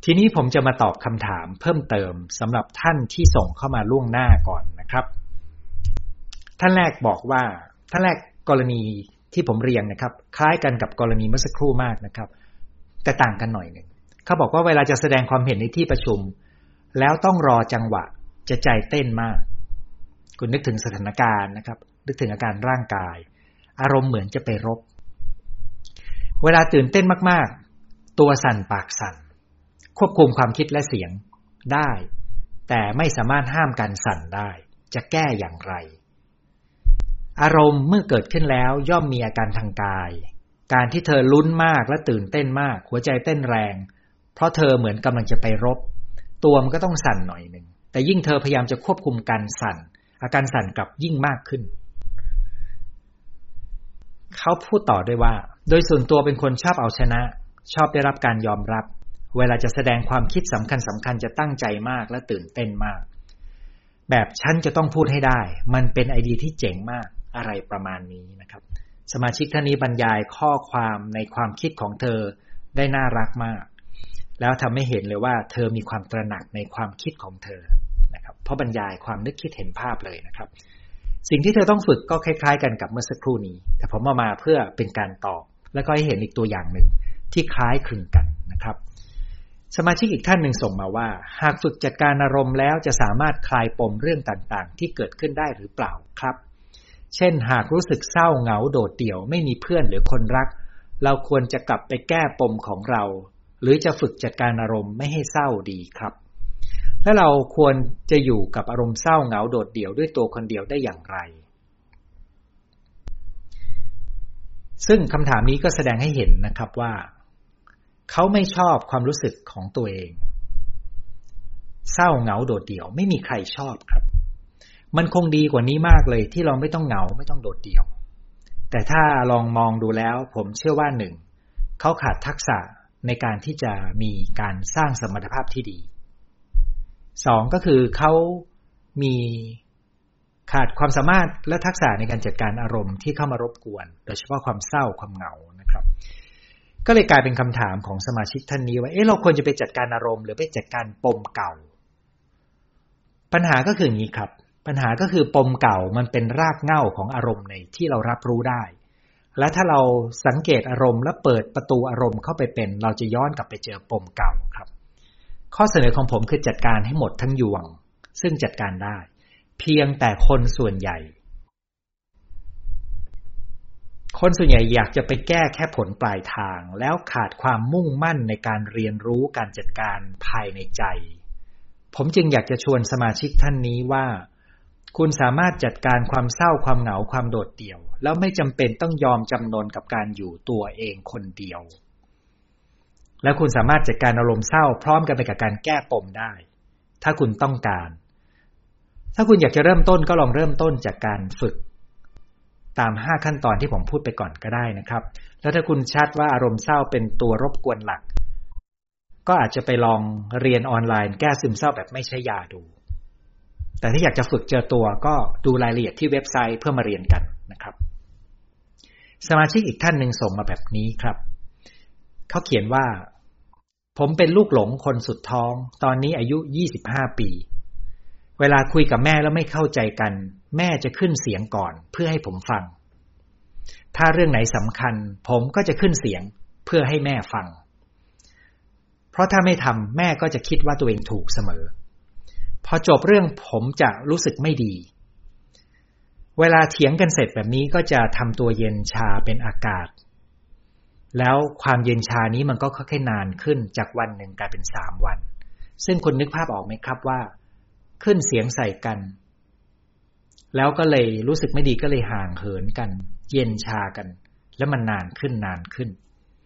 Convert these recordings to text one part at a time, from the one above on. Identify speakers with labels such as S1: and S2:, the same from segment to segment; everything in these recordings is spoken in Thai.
S1: ทีนี้ผมจะมาตอบคำถามเพิ่มเติมสำหรับท่านที่ส่งเข้ามาล่วงหน้าก่อนนะครับท่านแรกบอกว่าท่านแรกกรณีที่ผมเรียงนะครับคล้ายกันกับกรณีเมื่อสักครู่มากนะครับแต่ต่างกันหน่อยหนึ่งเขาบอกว่าเวลาจะแสดงความเห็นในที่ประชุมแล้วต้องรอจังหวะจะใจเต้นมากคุณนึกถึงสถานการณ์นะครับนึกถึงอาการร่างกายอารมณ์เหมือนจะไปรบเวลาตื่นเต้นมากๆตัวสั่นปากสั่นควบคุมความคิดและเสียงได้แต่ไม่สามารถห้ามการสั่นได้จะแก้อย่างไรอารมณ์เมื่อเกิดขึ้นแล้วย่อมมีอาการทางกายการที่เธอลุ้นมากและตื่นเต้นมากหัวใจเต้นแรงเพราะเธอเหมือนกำลังจะไปรบตัวมันก็ต้องสั่นหน่อยหนึ่งแต่ยิ่งเธอพยายามจะควบคุมการสั่นอาการสั่นกลับยิ่งมากขึ้นเขาพูดต่อด้วยว่าโดยส่วนตัวเป็นคนชอบเอาชนะชอบได้รับการยอมรับเวลาจะแสดงความคิดสำคัญจะตั้งใจมากและตื่นเต้นมากแบบฉันจะต้องพูดให้ได้มันเป็นไอเดียที่เจ๋งมากอะไรประมาณนี้นะครับสมาชิกท่านนี้บรรยายข้อความในความคิดของเธอได้น่ารักมากแล้วทำให้เห็นเลยว่าเธอมีความตระหนักในความคิดของเธอนะครับเพราะบรรยายความนึกคิดเห็นภาพเลยนะครับสิ่งที่เธอต้องฝึกก็คล้ายๆกันกับเมื่อสักครู่นี้แต่ผมเอามาเพื่อเป็นการตอบแล้วก็ให้เห็นอีกตัวอย่างหนึ่งที่คล้ายคลึงกันนะครับสมาชิกอีกท่านหนึ่งส่งมาว่าหากฝึกจัดการอารมณ์แล้วจะสามารถคลายปมเรื่องต่างๆที่เกิดขึ้นได้หรือเปล่าครับเช่นหากรู้สึกเศร้าเหงาโดดเดี่ยวไม่มีเพื่อนหรือคนรักเราควรจะกลับไปแก้ปมของเราหรือจะฝึกจัดการอารมณ์ไม่ให้เศร้าดีครับและเราควรจะอยู่กับอารมณ์เศร้าเหงาโดดเดี่ยวด้วยตัวคนเดียวได้อย่างไรซึ่งคำถามนี้ก็แสดงให้เห็นนะครับว่าเขาไม่ชอบความรู้สึกของตัวเองเศร้าเหงาโดดเดี่ยวไม่มีใครชอบครับมันคงดีกว่านี้มากเลยที่เราไม่ต้องเหงาไม่ต้องโดดเดี่ยวแต่ถ้าลองมองดูแล้วผมเชื่อว่า1เขาขาดทักษะในการที่จะมีการสร้างสมรรถภาพที่ดี2ก็คือเขามีขาดความสามารถและทักษะในการจัดการอารมณ์ที่เข้ามารบกวนโดยเฉพาะความเศร้าความเหงานะครับก็เลยกลายเป็นคำถามของสมาชิกท่านนี้ว่าเราควรจะไปจัดการอารมณ์หรือไปจัดการปมเก่าปัญหาก็คืออย่างนี้ครับปัญหาก็คือปมเก่ามันเป็นรากเหง้าของอารมณ์ในที่เรารับรู้ได้และถ้าเราสังเกตอารมณ์และเปิดประตูอารมณ์เข้าไปเป็นเราจะย้อนกลับไปเจอปมเก่าครับข้อเสนอของผมคือจัดการให้หมดทั้งยวงซึ่งจัดการได้เพียงแต่คนส่วนใหญ่อยากจะไปแก้แค่ผลปลายทางแล้วขาดความมุ่งมั่นในการเรียนรู้การจัดการภายในใจผมจึงอยากจะชวนสมาชิกท่านนี้ว่าคุณสามารถจัดการความเศร้าความเหงาความโดดเดี่ยวแล้วไม่จำเป็นต้องยอมจำนนกับการอยู่ตัวเองคนเดียวและคุณสามารถจัดการอารมณ์เศร้าพร้อมกันไปกับการแก้ปมได้ถ้าคุณต้องการถ้าคุณอยากจะเริ่มต้นก็ลองเริ่มต้นจากการฝึกตาม5ขั้นตอนที่ผมพูดไปก่อนก็ได้นะครับแล้วถ้าคุณชัดว่าอารมณ์เศร้าเป็นตัวรบกวนหลักก็อาจจะไปลองเรียนออนไลน์แก้ซึมเศร้าแบบไม่ใช้ยาดูแต่ถ้าอยากจะฝึกเจอตัวก็ดูรายละเอียดที่เว็บไซต์เพื่อมาเรียนกันนะครับสมาชิกอีกท่านหนึ่งส่งมาแบบนี้ครับเขาเขียนว่าผมเป็นลูกหลงคนสุดท้องตอนนี้อายุ25ปีเวลาคุยกับแม่แล้วไม่เข้าใจกันแม่จะขึ้นเสียงก่อนเพื่อให้ผมฟังถ้าเรื่องไหนสำคัญผมก็จะขึ้นเสียงเพื่อให้แม่ฟังเพราะถ้าไม่ทำแม่ก็จะคิดว่าตัวเองถูกเสมอพอจบเรื่องผมจะรู้สึกไม่ดีเวลาเถียงกันเสร็จแบบนี้ก็จะทำตัวเย็นชาเป็นอากาศแล้วความเย็นชานี้มันก็ค่อยๆนานขึ้นจากวันหนึ่งกลายเป็น3วันซึ่งคุณนึกภาพออกไหมครับว่าขึ้นเสียงใส่กันแล้วก็เลยรู้สึกไม่ดีก็เลยห่างเหินกันเย็นชากันแล้วมันนานขึ้น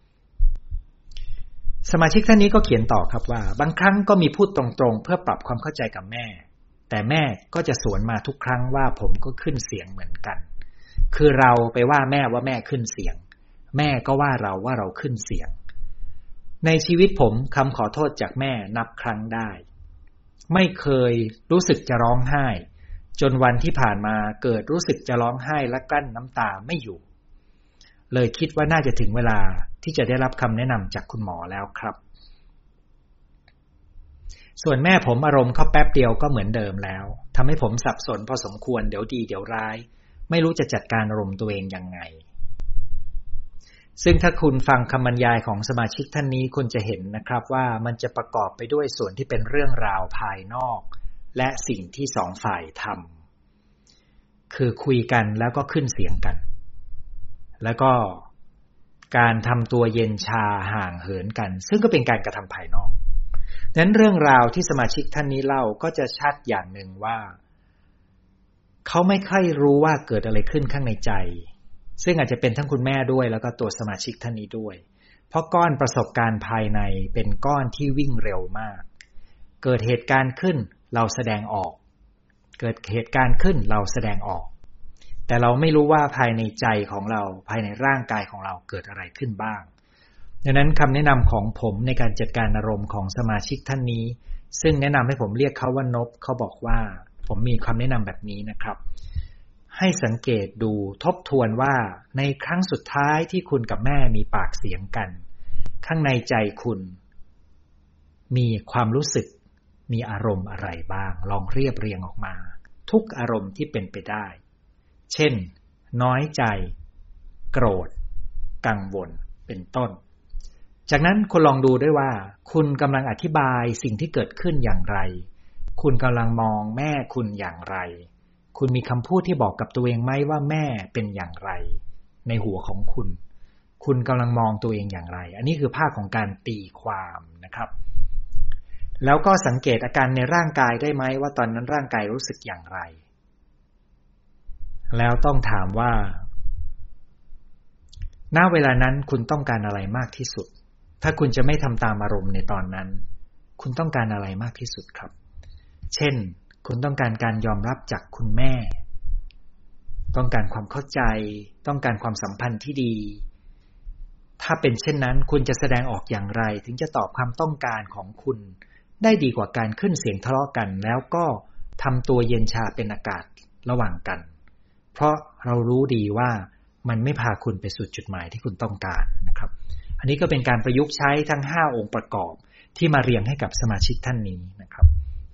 S1: สมาชิกท่านนี้ก็เขียนต่อครับว่าบางครั้งก็มีพูดตรงๆเพื่อปรับความเข้าใจกับแม่แต่แม่ก็จะสวนมาทุกครั้งว่าผมก็ขึ้นเสียงเหมือนกันคือเราไปว่าแม่ว่าแม่ขึ้นเสียงแม่ก็ว่าเราว่าเราขึ้นเสียงในชีวิตผมคำขอโทษจากแม่นับครั้งได้ไม่เคยรู้สึกจะร้องไห้จนวันที่ผ่านมาเกิดรู้สึกจะร้องไห้และกลั้นน้ำตาไม่อยู่เลยคิดว่าน่าจะถึงเวลาที่จะได้รับคำแนะนำจากคุณหมอแล้วครับส่วนแม่ผมอารมณ์เขาแป๊บเดียวก็เหมือนเดิมแล้วทำให้ผมสับสนพอสมควรเดี๋ยวดีเดี๋ยวร้ายไม่รู้จะจัดการอารมณ์ตัวเองยังไงซึ่งถ้าคุณฟังคำบรรยายของสมาชิกท่านนี้คุณจะเห็นนะครับว่ามันจะประกอบไปด้วยส่วนที่เป็นเรื่องราวภายนอกและสิ่งที่สองฝ่ายทำคือคุยกันแล้วก็ขึ้นเสียงกันแล้วก็การทำตัวเย็นชาห่างเหินกันซึ่งก็เป็นการกระทำภายนอกดังนั้นเรื่องราวที่สมาชิกท่านนี้เล่าก็จะชัดอย่างหนึ่งว่าเขาไม่ค่อยรู้ว่าเกิดอะไรขึ้นข้างในใจซึ่งอาจจะเป็นทั้งคุณแม่ด้วยแล้วก็ตัวสมาชิกท่านนี้ด้วยเพราะก้อนประสบการณ์ภายในเป็นก้อนที่วิ่งเร็วมากเกิดเหตุการณ์ขึ้นเราแสดงออกเกิดเหตุการณ์ขึ้นเราแสดงออกแต่เราไม่รู้ว่าภายในใจของเราภายในร่างกายของเราเกิดอะไรขึ้นบ้างดังนั้นคำแนะนำของผมในการจัดการอารมณ์ของสมาชิกท่านนี้ซึ่งแนะนำให้ผมเรียกเขาว่านพเขาบอกว่าผมมีคำแนะนำแบบนี้นะครับให้สังเกตดูทบทวนว่าในครั้งสุดท้ายที่คุณกับแม่มีปากเสียงกันข้างในใจคุณมีความรู้สึกมีอารมณ์อะไรบ้างลองเรียบเรียงออกมาทุกอารมณ์ที่เป็นไปได้เช่นน้อยใจโกรธกังวลเป็นต้นจากนั้นคุณลองดูด้วยว่าคุณกำลังอธิบายสิ่งที่เกิดขึ้นอย่างไรคุณกำลังมองแม่คุณอย่างไรคุณมีคำพูดที่บอกกับตัวเองไหมว่าแม่เป็นอย่างไรในหัวของคุณคุณกำลังมองตัวเองอย่างไรอันนี้คือภาคของการตีความนะครับแล้วก็สังเกตอาการในร่างกายได้ไหมว่าตอนนั้นร่างกายรู้สึกอย่างไรแล้วต้องถามว่าณเวลานั้นคุณต้องการอะไรมากที่สุดถ้าคุณจะไม่ทำตามอารมณ์ในตอนนั้นคุณต้องการอะไรมากที่สุดครับเช่นคุณต้องการการยอมรับจากคุณแม่ต้องการความเข้าใจต้องการความสัมพันธ์ที่ดีถ้าเป็นเช่นนั้นคุณจะแสดงออกอย่างไรถึงจะตอบความต้องการของคุณได้ดีกว่าการขึ้นเสียงทะเลาะกันแล้วก็ทำตัวเย็นชาเป็นอากาศระหว่างกันเพราะเรารู้ดีว่ามันไม่พาคุณไปสู่จุดหมายที่คุณต้องการนะครับอันนี้ก็เป็นการประยุกต์ใช้ทั้ง5องค์ประกอบที่มาเรียงให้กับสมาชิกท่านนี้นะครับ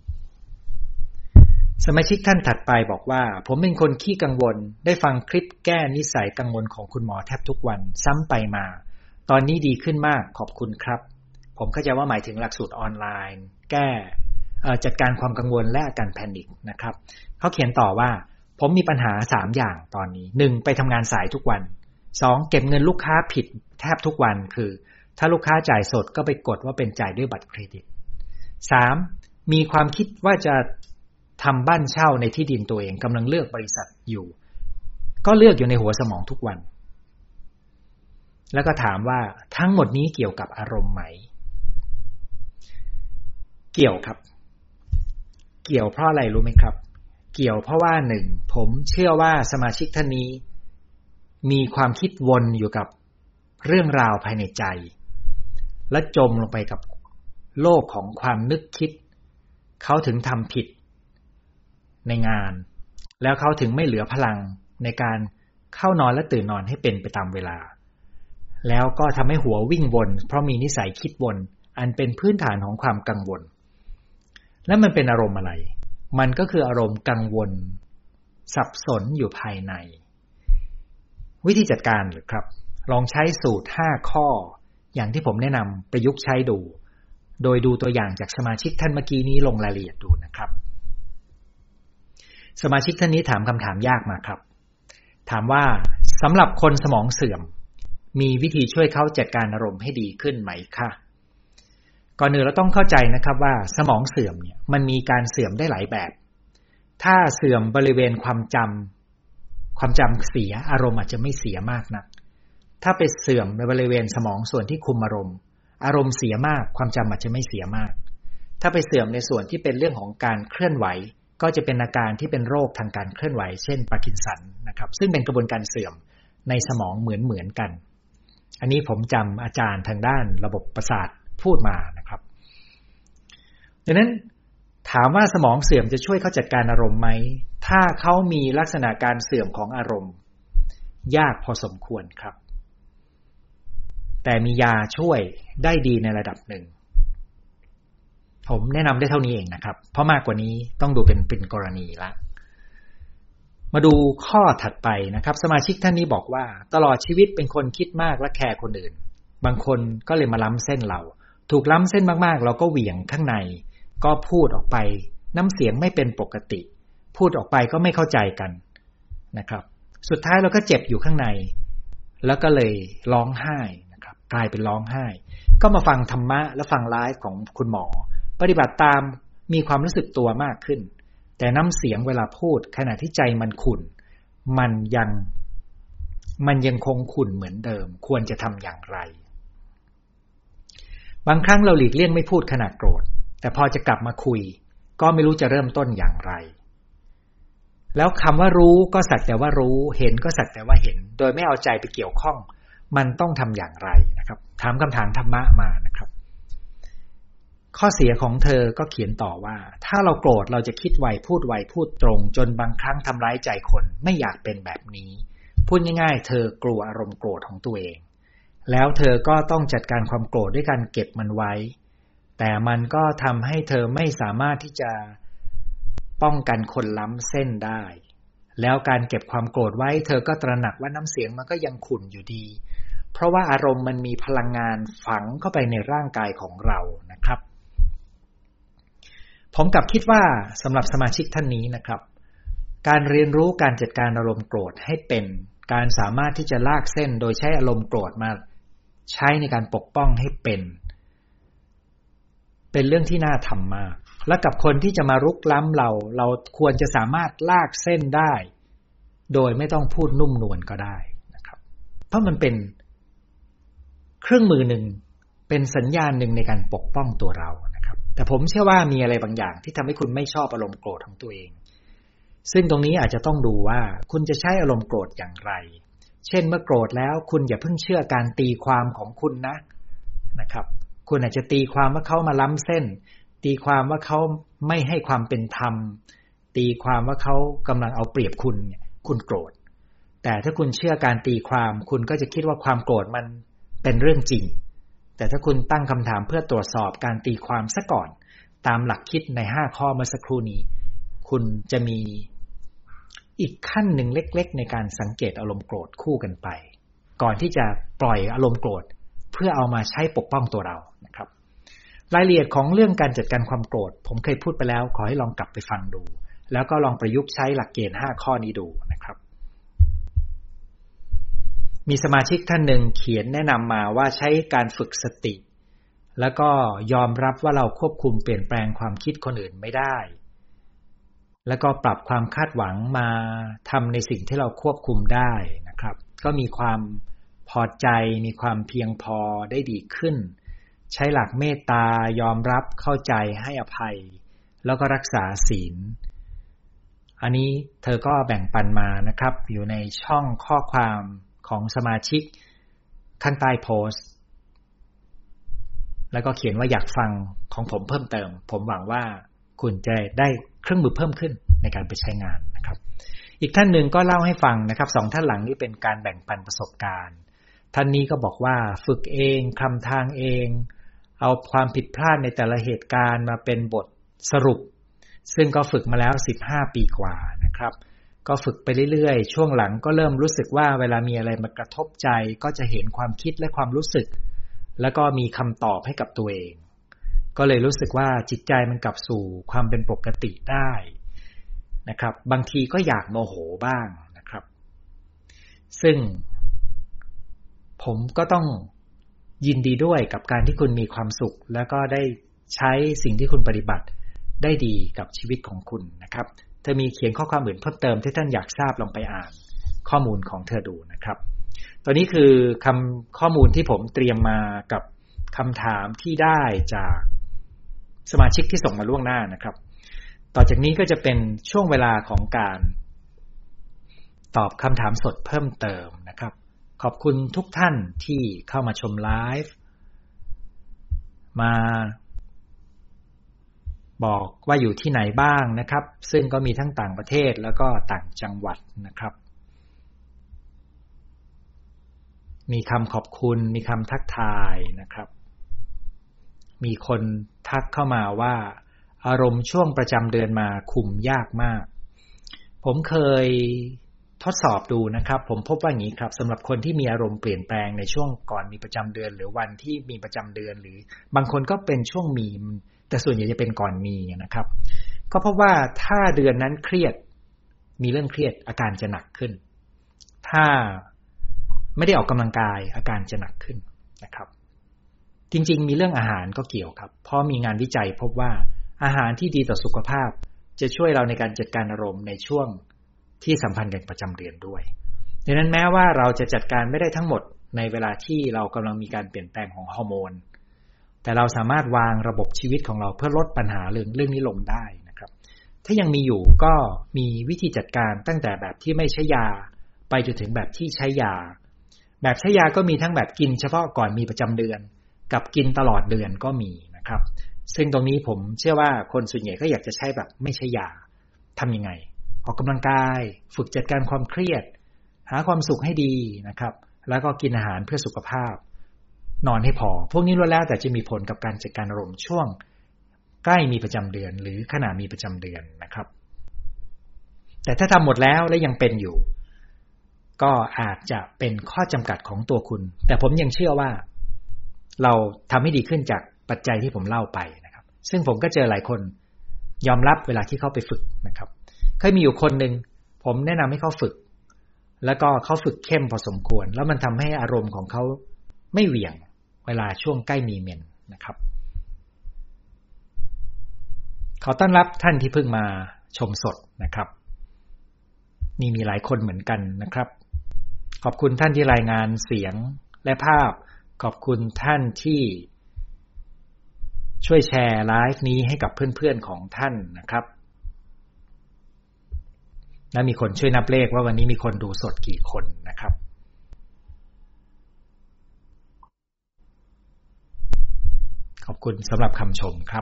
S1: สมาชิกท่านถัดไปบอกว่าผมเป็นคนขี้กังวลได้ฟังคลิปแก้นิสัยกังวลของคุณหมอแทบทุกวันซ้ำไปมาตอนนี้ดีขึ้นมากขอบคุณครับผมเข้าใจว่าหมายถึงหลักสูตรออนไลน์แก้จัดการความกังวลและอาการแพนิคนะครับเขาเขียนต่อว่าผมมีปัญหา3อย่างตอนนี้1ไปทำงานสายทุกวัน2เก็บเงินลูกค้าผิดแทบทุกวันคือถ้าลูกค้าจ่ายสดก็ไปกดว่าเป็นจ่ายด้วยบัตรเครดิต3มีความคิดว่าจะทำบ้านเช่าในที่ดินตัวเองกำลังเลือกบริษัทอยู่ก็เลือกอยู่ในหัวสมองทุกวันแล้วก็ถามว่าทั้งหมดนี้เกี่ยวกับอารมณ์ไหมเกี่ยวครับเกี่ยวเพราะอะไรรู้ไหมครับเกี่ยวเพราะว่า1ผมเชื่อว่าสมาชิกท่านนี้มีความคิดวนอยู่กับเรื่องราวภายในใจและจมลงไปกับโลกของความนึกคิดเขาถึงทำผิดในงานแล้วเขาถึงไม่เหลือพลังในการเข้านอนและตื่นนอนให้เป็นไปตามเวลาแล้วก็ทำให้หัววิ่งวนเพราะมีนิสัยคิดวนอันเป็นพื้นฐานของความกังวลและมันเป็นอารมณ์อะไรมันก็คืออารมณ์กังวลสับสนอยู่ภายในวิธีจัดการหรือครับลองใช้สูตร5ข้ออย่างที่ผมแนะนำประยุกต์ใช้ดูโดยดูตัวอย่างจากสมาชิกท่านเมื่อกี้นี้ลงรายละเอียดดูนะครับสมาชิกท่านนี้ถามคำถามยากมาครับถามว่าสำหรับคนสมองเสื่อมมีวิธีช่วยเขาจัดการอารมณ์ให้ดีขึ้นไหมคะก่อนอื่นเราต้องเข้าใจนะครับว่าสมองเสื่อมเนี่ยมันมีการเสื่อมได้หลายแบบถ้าเสื่อมบริเวณความจำเสียอารมณ์อาจจะไม่เสียมากนักถ้าไปเสื่อมในบริเวณสมองส่วนที่คุมอารมณ์เสียมากความจำอาจจะไม่เสียมากถ้าไปเสื่อมในส่วนที่เป็นเรื่องของการเคลื่อนไหวก็จะเป็นอาการที่เป็นโรคทางการเคลื่อนไหวเช่นพาร์กินสันนะครับซึ่งเป็นกระบวนการเสื่อมในสมองเหมือนกันอันนี้ผมจำอาจารย์ทางด้านระบบประสาทพูดมานะครับดังนั้นถามว่าสมองเสื่อมจะช่วยเขาจัดการอารมณ์ไหมถ้าเขามีลักษณะการเสื่อมของอารมณ์ยากพอสมควรครับแต่มียาช่วยได้ดีในระดับหนึ่งผมแนะนำได้เท่านี้เองนะครับเพราะมากกว่านี้ต้องดูเป็นกรณีละมาดูข้อถัดไปนะครับสมาชิกท่านนี้บอกว่าตลอดชีวิตเป็นคนคิดมากและแคร์คนอื่นบางคนก็เลยมาล้ำเส้นเราถูกล้ำเส้นมากๆเราก็เหวี่ยงข้างในก็พูดออกไปน้ำเสียงไม่เป็นปกติพูดออกไปก็ไม่เข้าใจกันนะครับสุดท้ายเราก็เจ็บอยู่ข้างในแล้วก็เลยร้องไห้นะครับกลายเป็นร้องไห้ก็มาฟังธรรมะและฟังไลฟ์ของคุณหมอปฏิบัติตามมีความรู้สึกตัวมากขึ้นแต่น้ำเสียงเวลาพูดขณะที่ใจมันขุ่นมันยังคงขุ่นเหมือนเดิมควรจะทำอย่างไรบางครั้งเราหลีกเลี่ยงไม่พูดขณะโกรธแต่พอจะกลับมาคุยก็ไม่รู้จะเริ่มต้นอย่างไรแล้วคำว่ารู้ก็สักแต่ว่ารู้เห็นก็สักแต่ว่าเห็นโดยไม่เอาใจไปเกี่ยวข้องมันต้องทำอย่างไรนะครับถามคำถามธรรมะมานะครับข้อเสียของเธอก็เขียนต่อว่าถ้าเราโกรธเราจะคิดไวพูดตรงจนบางครั้งทำร้ายใจคนไม่อยากเป็นแบบนี้พูดง่ายๆเธอกลัวอารมณ์โกรธของตัวเองแล้วเธอก็ต้องจัดการความโกรธด้วยการเก็บมันไว้แต่มันก็ทำให้เธอไม่สามารถที่จะป้องกันคนล้ำเส้นได้แล้วการเก็บความโกรธไว้เธอก็ตระหนักว่าน้ำเสียงมันก็ยังขุ่นอยู่ดีเพราะว่าอารมณ์มันมีพลังงานฝังเข้าไปในร่างกายของเรานะครับผมกลับคิดว่าสำหรับสมาชิกท่านนี้นะครับการเรียนรู้การจัดการอารมณ์โกรธให้เป็นการสามารถที่จะลากเส้นโดยใช้อารมณ์โกรธมาใช้ในการปกป้องให้เป็นเรื่องที่น่าทำมากและกับคนที่จะมารุกล้ำเราควรจะสามารถลากเส้นได้โดยไม่ต้องพูดนุ่มนวลก็ได้นะครับเพราะมันเป็นเครื่องมือหนึ่งเป็นสัญญาณหนึ่งในการปกป้องตัวเรานะครับแต่ผมเชื่อว่ามีอะไรบางอย่างที่ทำให้คุณไม่ชอบอารมณ์โกรธของตัวเองซึ่งตรงนี้อาจจะต้องดูว่าคุณจะใช้อารมณ์โกรธอย่างไรเช่นเมื่อโกรธแล้วคุณอย่าเพิ่งเชื่อการตีความของคุณนะครับคุณอาจจะตีความว่าเขามาล้ำเส้นตีความว่าเขาไม่ให้ความเป็นธรรมตีความว่าเขากำลังเอาเปรียบคุณโกรธแต่ถ้าคุณเชื่อการตีความคุณก็จะคิดว่าความโกรธมันเป็นเรื่องจริงแต่ถ้าคุณตั้งคำถามเพื่อตรวจสอบการตีความซะก่อนตามหลักคิดใน5ข้อเมื่อสักครู่นี้คุณจะมีอีกขั้นหนึ่งเล็กๆในการสังเกตอารมณ์โกรธคู่กันไปก่อนที่จะปล่อยอารมณ์โกรธเพื่อเอามาใช้ปกป้องตัวเรานะครับรายละเอียดของเรื่องการจัดการความโกรธผมเคยพูดไปแล้วขอให้ลองกลับไปฟังดูแล้วก็ลองประยุกต์ใช้หลักเกณฑ์5ข้อนี้ดูนะครับมีสมาชิกท่านหนึ่งเขียนแนะนำมาว่าใช้การฝึกสติแล้วก็ยอมรับว่าเราควบคุมเปลี่ยนแปลงความคิดคนอื่นไม่ได้แล้วก็ปรับความคาดหวังมาทำในสิ่งที่เราควบคุมได้นะครับก็มีความพอใจมีความเพียงพอได้ดีขึ้นใช้หลักเมตตายอมรับเข้าใจให้อภัยแล้วก็รักษาศีลอันนี้เธอก็แบ่งปันมานะครับอยู่ในช่องข้อความของสมาชิกข้างใต้โพสต์แล้วก็เขียนว่าอยากฟังของผมเพิ่มเติมผมหวังว่าคุณจะได้เครื่องมือเพิ่มขึ้นในการไปใช้งานนะครับอีกท่านหนึ่งก็เล่าให้ฟังนะครับ2ท่านหลังนี้เป็นการแบ่งปันประสบการณ์ท่านนี้ก็บอกว่าฝึกเองคลำทางเองเอาความผิดพลาดในแต่ละเหตุการณ์มาเป็นบทสรุปซึ่งก็ฝึกมาแล้ว15ปีกว่านะครับก็ฝึกไปเรื่อยๆช่วงหลังก็เริ่มรู้สึกว่าเวลามีอะไรมากระทบใจก็จะเห็นความคิดและความรู้สึกแล้วก็มีคำตอบให้กับตัวเองก็เลยรู้สึกว่าจิตใจมันกลับสู่ความเป็นปกติได้นะครับบางทีก็อยากโมโหบ้างนะครับซึ่งผมก็ต้องยินดีด้วยกับการที่คุณมีความสุขแล้วก็ได้ใช้สิ่งที่คุณปฏิบัติได้ดีกับชีวิตของคุณนะครับเธอมีเขียนข้อความอื่นเพิ่มเติมที่ท่านอยากทราบลองไปอ่านข้อมูลของเธอดูนะครับตอนนี้คือข้อมูลที่ผมเตรียมมากับคำถามที่ได้จากสมาชิกที่ส่งมาล่วงหน้านะครับต่อจากนี้ก็จะเป็นช่วงเวลาของการตอบคำถามสดเพิ่มเติมนะครับขอบคุณทุกท่านที่เข้ามาชมไลฟ์มาบอกว่าอยู่ที่ไหนบ้างนะครับซึ่งก็มีทั้งต่างประเทศแล้วก็ต่างจังหวัดนะครับมีคำขอบคุณมีคำทักทายนะครับมีคนทักเข้ามาว่าอารมณ์ช่วงประจำเดือนมาคุมยากมากผมเคยทดสอบดูนะครับผมพบว่าอย่างนี้ครับสำหรับคนที่มีอารมณ์เปลี่ยนแปลงในช่วงก่อนมีประจำเดือนหรือวันที่มีประจำเดือนหรือบางคนก็เป็นช่วงมีแต่ส่วนใหญ่จะเป็นก่อนมีนะครับก็พบว่าถ้าเดือนนั้นเครียดมีเรื่องเครียดอาการจะหนักขึ้นถ้าไม่ได้ออกกำลังกายอาการจะหนักขึ้นนะครับจริงๆมีเรื่องอาหารก็เกี่ยวครับเพราะมีงานวิจัยพบว่าอาหารที่ดีต่อสุขภาพจะช่วยเราในการจัดการอารมณ์ในช่วงที่สัมพันธ์กับประจำเดือนด้วยดังนั้นแม้ว่าเราจะจัดการไม่ได้ทั้งหมดในเวลาที่เรากำลังมีการเปลี่ยนแปลงของฮอร์โมนแต่เราสามารถวางระบบชีวิตของเราเพื่อลดปัญหาเรื่องนี้ลงได้นะครับถ้ายังมีอยู่ก็มีวิธีจัดการตั้งแต่แบบที่ไม่ใช้ยาไปจนถึงแบบที่ใช้ยาแบบใช้ยาก็มีทั้งแบบกินเฉพาะก่อนมีประจำเดือนกับกินตลอดเดือนก็มีนะครับซึ่งตรงนี้ผมเชื่อว่าคนส่วนใหญ่ก็อยากจะใช้แบบไม่ใช้ยาทำยังไงออกกำลังกายฝึกจัดการความเครียดหาความสุขให้ดีนะครับแล้วก็กินอาหารเพื่อสุขภาพนอนให้พอพวกนี้ล้วนแล้วแต่จะมีผลกับการจัดการอารมณ์ช่วงใกล้มีประจำเดือนหรือขณะมีประจำเดือนนะครับแต่ถ้าทำหมดแล้วและยังเป็นอยู่ก็อาจจะเป็นข้อจำกัดของตัวคุณแต่ผมยังเชื่อว่าเราทำให้ดีขึ้นจากปัจจัยที่ผมเล่าไปนะครับซึ่งผมก็เจอหลายคนยอมรับเวลาที่เขาไปฝึกนะครับเคยมีอยู่คนหนึ่งผมแนะนำให้เขาฝึกแล้วก็เขาฝึกเข้มพอสมควรแล้วมันทำให้อารมณ์ของเขาไม่เหวี่ยงเวลาช่วงใกล้มีเมนนะครับขอต้อนรับท่านที่เพิ่งมาชมสดนะครับนี่มีหลายคนเหมือนกันนะครับขอบคุณท่านที่รายงานเสียงและภาพขอบคุณท่านที่ช่วยแชร์ไลฟ์นี้ให้กับเพื่อนๆของท่านนะครับและมีคนช่วยนับเลขว่าวันนี้มีคนดูสดกี่คนนะครับขอบคุณสำหรับคำชมครับ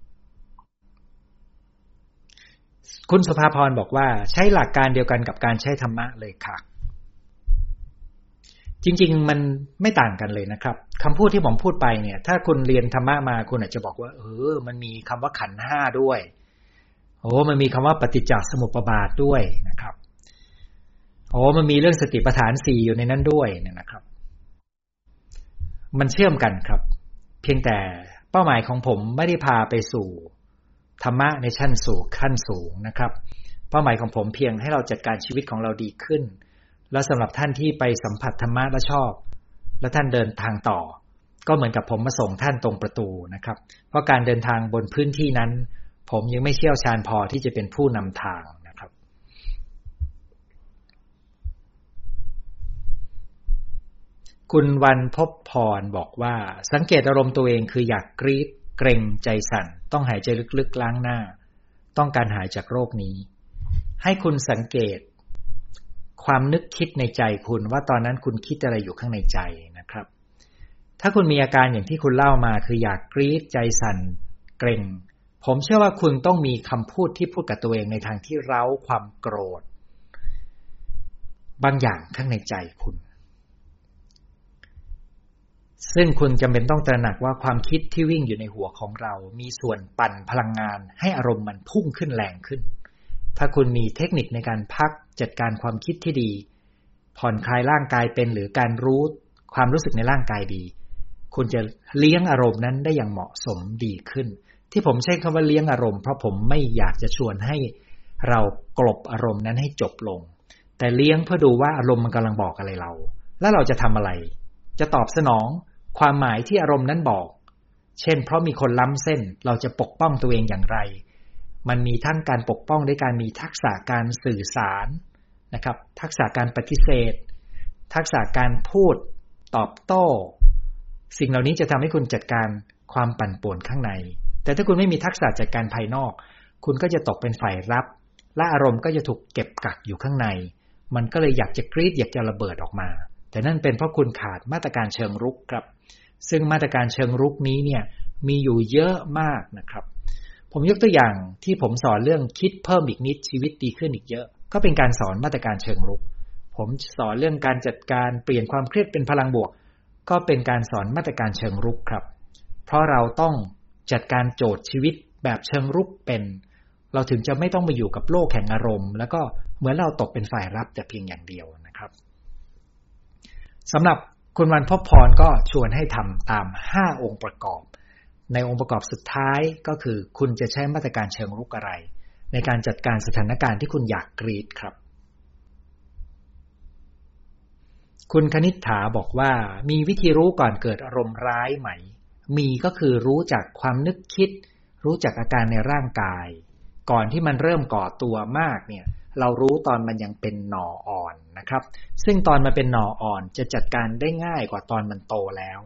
S1: คุณสุภาพรบอกว่าใช้หลักการเดียวกันกับการใช้ธรรมะเลยค่ะจริงๆมันไม่ต่างกันเลยนะครับคำพูดที่ผมพูดไปเนี่ยถ้าคุณเรียนธรรมะมาคุณอาจจะบอกว่ามันมีคำว่าขันธ์ห้าด้วยมันมีคำว่าปฏิจจสมุปบาทด้วยนะครับมันมีเรื่องสติปัฏฐานสี่อยู่ในนั้นด้วยนะครับมันเชื่อมกันครับเพียงแต่เป้าหมายของผมไม่ได้พาไปสู่ธรรมะในขั้นสูงนะครับเป้าหมายของผมเพียงให้เราจัดการชีวิตของเราดีขึ้นแล้วสำหรับท่านที่ไปสัมผัสธรรมะและชอบและท่านเดินทางต่อก็เหมือนกับผมมาส่งท่านตรงประตูนะครับเพราะการเดินทางบนพื้นที่นั้นผมยังไม่เชี่ยวชาญพอที่จะเป็นผู้นำทางนะครับคุณวันพบพรบอกว่าสังเกตอารมณ์ตัวเองคืออยากกรี๊ดเกร็งใจสั่นต้องหายใจลึกๆล้างหน้าต้องการหายจากโรคนี้ให้คุณสังเกตความนึกคิดในใจคุณว่าตอนนั้นคุณคิดอะไรอยู่ข้างในใจนะครับถ้าคุณมีอาการอย่างที่คุณเล่ามาคืออยากกรี๊ดใจสั่นเกร็งผมเชื่อว่าคุณต้องมีคำพูดที่พูดกับตัวเองในทางที่เร้าความโกรธบางอย่างข้างในใจคุณซึ่งคุณจำเป็นต้องตระหนักว่าความคิดที่วิ่งอยู่ในหัวของเรามีส่วนปั่นพลังงานให้อารมณ์มันพุ่งขึ้นแรงขึ้นถ้าคุณมีเทคนิคในการพักจัดการความคิดที่ดีผ่อนคลายร่างกายเป็นหรือการรู้ความรู้สึกในร่างกายดีคุณจะเลี้ยงอารมณ์นั้นได้อย่างเหมาะสมดีขึ้นที่ผมใช้คำว่าเลี้ยงอารมณ์เพราะผมไม่อยากจะชวนให้เรากลบอารมณ์นั้นให้จบลงแต่เลี้ยงเพื่อดูว่าอารมณ์มันกำลังบอกอะไรเราแล้วเราจะทำอะไรจะตอบสนองความหมายที่อารมณ์นั้นบอกเช่นเพราะมีคนล้ำเส้นเราจะปกป้องตัวเองอย่างไรมันมีทั้งการปกป้องด้วยการมีทักษะการสื่อสารนะครับทักษะการปฏิเสธทักษะการพูดตอบโต้สิ่งเหล่านี้จะทำให้คุณจัดการความปั่นป่วนข้างในแต่ถ้าคุณไม่มีทักษะจัดการภายนอกคุณก็จะตกเป็นฝ่ายรับและอารมณ์ก็จะถูกเก็บกักอยู่ข้างในมันก็เลยอยากจะกรี๊ดอยากจะระเบิดออกมาแต่นั่นเป็นเพราะคุณขาดมาตรการเชิงรุกครับซึ่งมาตรการเชิงรุกนี้เนี่ยมีอยู่เยอะมากนะครับผมยกตัวอย่างที่ผมสอนเรื่องคิดเพิ่มอีกนิดชีวิตดีขึ้นอีกเยอะก็เป็นการสอนมาตรการเชิงรุกผมสอนเรื่องการจัดการเปลี่ยนความเครียดเป็นพลังบวกก็เป็นการสอนมาตรการเชิงรุกครับเพราะเราต้องจัดการโจทย์ชีวิตแบบเชิงรุกเป็นเราถึงจะไม่ต้องมาอยู่กับโลกแห่งอารมณ์แล้วก็เหมือนเราตกเป็นฝ่ายรับแต่เพียงอย่างเดียวนะครับสำหรับคุณวันพพรก็ชวนให้ทำตาม5องค์ประกอบในองค์ประกอบสุดท้ายก็คือคุณจะใช้มาตรการเชิงรุกอะไรในการจัดการสถานการณ์ที่คุณอยากกรีดครับคุณคณิษฐาบอกว่ามีวิธีรู้ก่อนเกิดอารมณ์ร้ายไหมมีก็คือรู้จักความนึกคิดรู้จักอาการในร่างกายก่อนที่มันเริ่มก่อตัวมากเนี่ยเรารู้ตอนมันยังเป็นหน่ออ่อนนะครับซึ่งตอนมันเป็นหน่ออ่อนจะจัดการได้ง่ายกว่าตอนมันโตแล้ว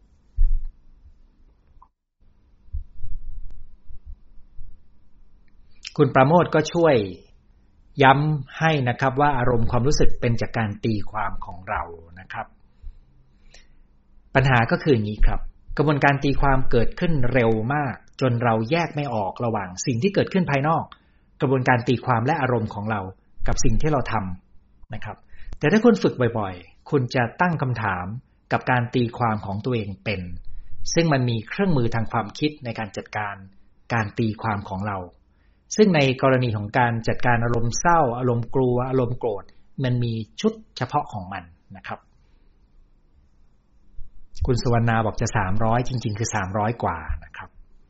S1: คุณประโมทก็ช่วยย้ำให้นะครับว่าอารมณ์ความรู้สึกเป็นจากการตีความของเรานะครับปัญหาก็คืออย่างนี้ครับกระบวนการตีความเกิดขึ้นเร็วมากจนเราแยกไม่ออกระหว่างสิ่งที่เกิดขึ้นภายนอกกระบวนการตีความและอารมณ์ของเรากับสิ่งที่เราทำนะครับแต่ถ้าคุณฝึกบ่อยๆคุณจะตั้งคำถามกับการตีความของตัวเองเป็นซึ่งมันมีเครื่องมือทางความคิดในการจัดการการตีความของเราซึ่งในกรณีของการจัดการอารมณ์เศร้าอารมณ์กลัวอารมณ์โกรธมันมีชุดเฉพาะของมันนะครับคุณสุวรรณาบอกจะ300จริงๆคือ300กว่านะครับ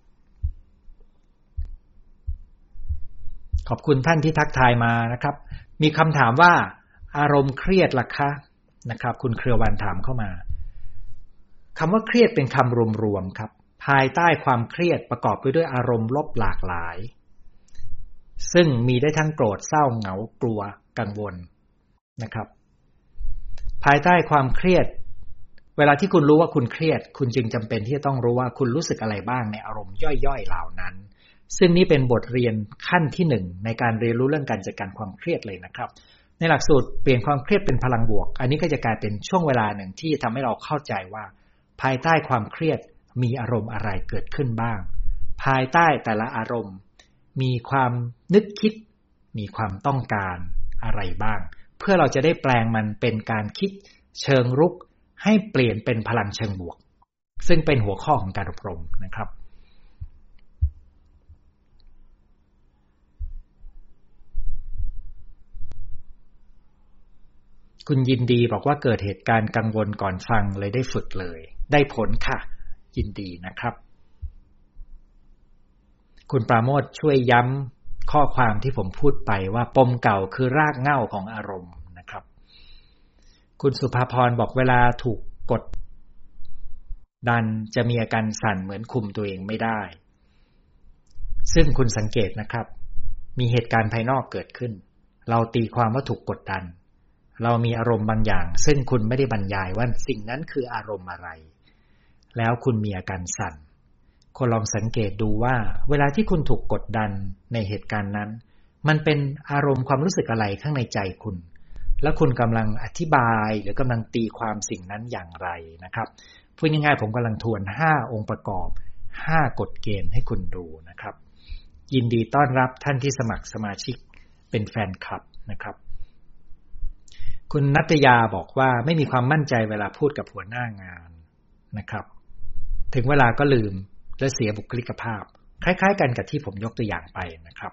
S1: ขอบคุณท่านที่ทักทายมานะครับมีคำถามว่าอารมณ์เครียดล่ะคะนะครับคุณเครือวันถามเข้ามาคำว่าเครียดเป็นคำรวมๆครับภายใต้ความเครียดประกอบไปด้วยอารมณ์ลบหลากหลายซึ่งมีได้ทั้งโกรธเศร้าเหงากลัวกังวลนะครับภายใต้ความเครียดเวลาที่คุณรู้ว่าคุณเครียดคุณจึงจำเป็นที่จะต้องรู้ว่าคุณรู้สึกอะไรบ้างในอารมณ์ย่อยๆเหล่านั้นซึ่งนี่เป็นบทเรียนขั้นที่1ในการเรียนรู้เรื่องการจัดการความเครียดเลยนะครับในหลักสูตรเปลี่ยนความเครียดเป็นพลังบวกอันนี้ก็จะกลายเป็นช่วงเวลาหนึ่งที่ทำให้เราเข้าใจว่าภายใต้ความเครียดมีอารมณ์อะไรเกิดขึ้นบ้างภายใต้แต่ละอารมณ์มีความนึกคิดมีความต้องการอะไรบ้างเพื่อเราจะได้แปลงมันเป็นการคิดเชิงรุกให้เปลี่ยนเป็นพลังเชิงบวกซึ่งเป็นหัวข้อของการอบรมนะครับคุณยินดีบอกว่าเกิดเหตุการณ์กังวลก่อนฟังเลยได้ฝึกเลยได้ผลค่ะยินดีนะครับคุณปราโมทย์ช่วยย้ำข้อความที่ผมพูดไปว่าปมเก่าคือรากเหง้าของอารมณ์นะครับคุณสุภาพรบอกเวลาถูกกดดันจะมีอาการสั่นเหมือนคุมตัวเองไม่ได้ซึ่งคุณสังเกตนะครับมีเหตุการณ์ภายนอกเกิดขึ้นเราตีความว่าถูกกดดันเรามีอารมณ์บางอย่างซึ่งคุณไม่ได้บรรยายว่าสิ่งนั้นคืออารมณ์อะไรแล้วคุณมีอาการสั่นคุณลองสังเกตดูว่าเวลาที่คุณถูกกดดันในเหตุการณ์นั้นมันเป็นอารมณ์ความรู้สึกอะไรข้างในใจคุณแล้วคุณกำลังอธิบายหรือกำลังตีความสิ่งนั้นอย่างไรนะครับพูดง่ายๆผมกำลังทวน5องค์ประกอบ5กฎเกณฑ์ให้คุณดูนะครับยินดีต้อนรับท่านที่สมัครสมาชิกเป็นแฟนคลับนะครับคุณณัฐยาบอกว่าไม่มีความมั่นใจเวลาพูดกับหัวหน้างานนะครับถึงเวลาก็ลืมและเสียบุคลิกภาพคล้ายๆกันกับที่ผมยกตัวอย่างไปนะครับ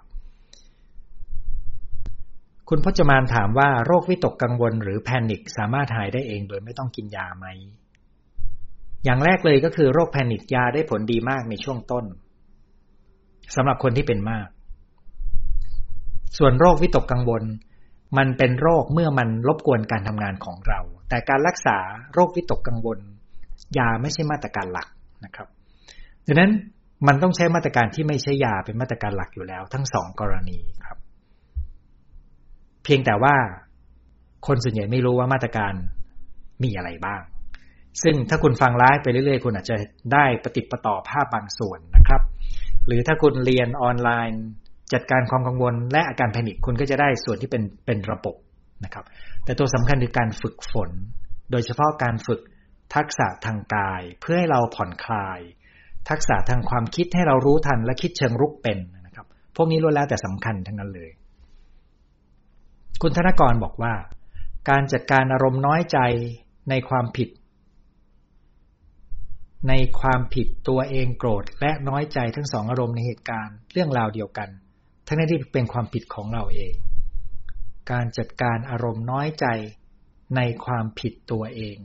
S1: คุณพจมานถามว่าโรควิตกกังวลหรือแพนิคสามารถหายได้เองโดยไม่ต้องกินยาไหมอย่างแรกเลยก็คือโรคแพนิคยาได้ผลดีมากในช่วงต้นสำหรับคนที่เป็นมากส่วนโรควิตกกังวลมันเป็นโรคเมื่อมันรบกวนการทำงานของเราแต่การรักษาโรควิตกกังวลยาไม่ใช่มาตรการหลักนะครับดังนั้นมันต้องใช้มาตรการที่ไม่ใช่ยาเป็นมาตรการหลักอยู่แล้วทั้ง2กรณีครับเพียงแต่ว่าคนส่วนใหญ่ไม่รู้ว่ามาตรการมีอะไรบ้างซึ่งถ้าคุณฟังไลฟ์ไปเรื่อยๆคุณอาจจะได้ปฏิปต่อภาพบางส่วนนะครับหรือถ้าคุณเรียนออนไลน์จัดการความกังวลและอาการแพนิคคุณก็จะได้ส่วนที่เป็นระบบนะครับแต่ตัวสำคัญคือการฝึกฝนโดยเฉพาะการฝึกทักษะทางกายเพื่อให้เราผ่อนคลายทักษะทางความคิดให้เรารู้ทันและคิดเชิงรุกเป็นนะครับพวกนี้ล้วนแล้วแต่สำคัญทั้งนั้นเลยคุณธนกรบอกว่าการจัดการอารมณ์น้อยใจในความผิดในความผิดตัวเองโกรธและน้อยใจทั้งสองอารมณ์ในเหตุการณ์เรื่องราวเดียวกันทั้งนั้นที่เป็นความผิดของเราเองการจัดการอารมณ์น้อยใจในความผิดตัวเอง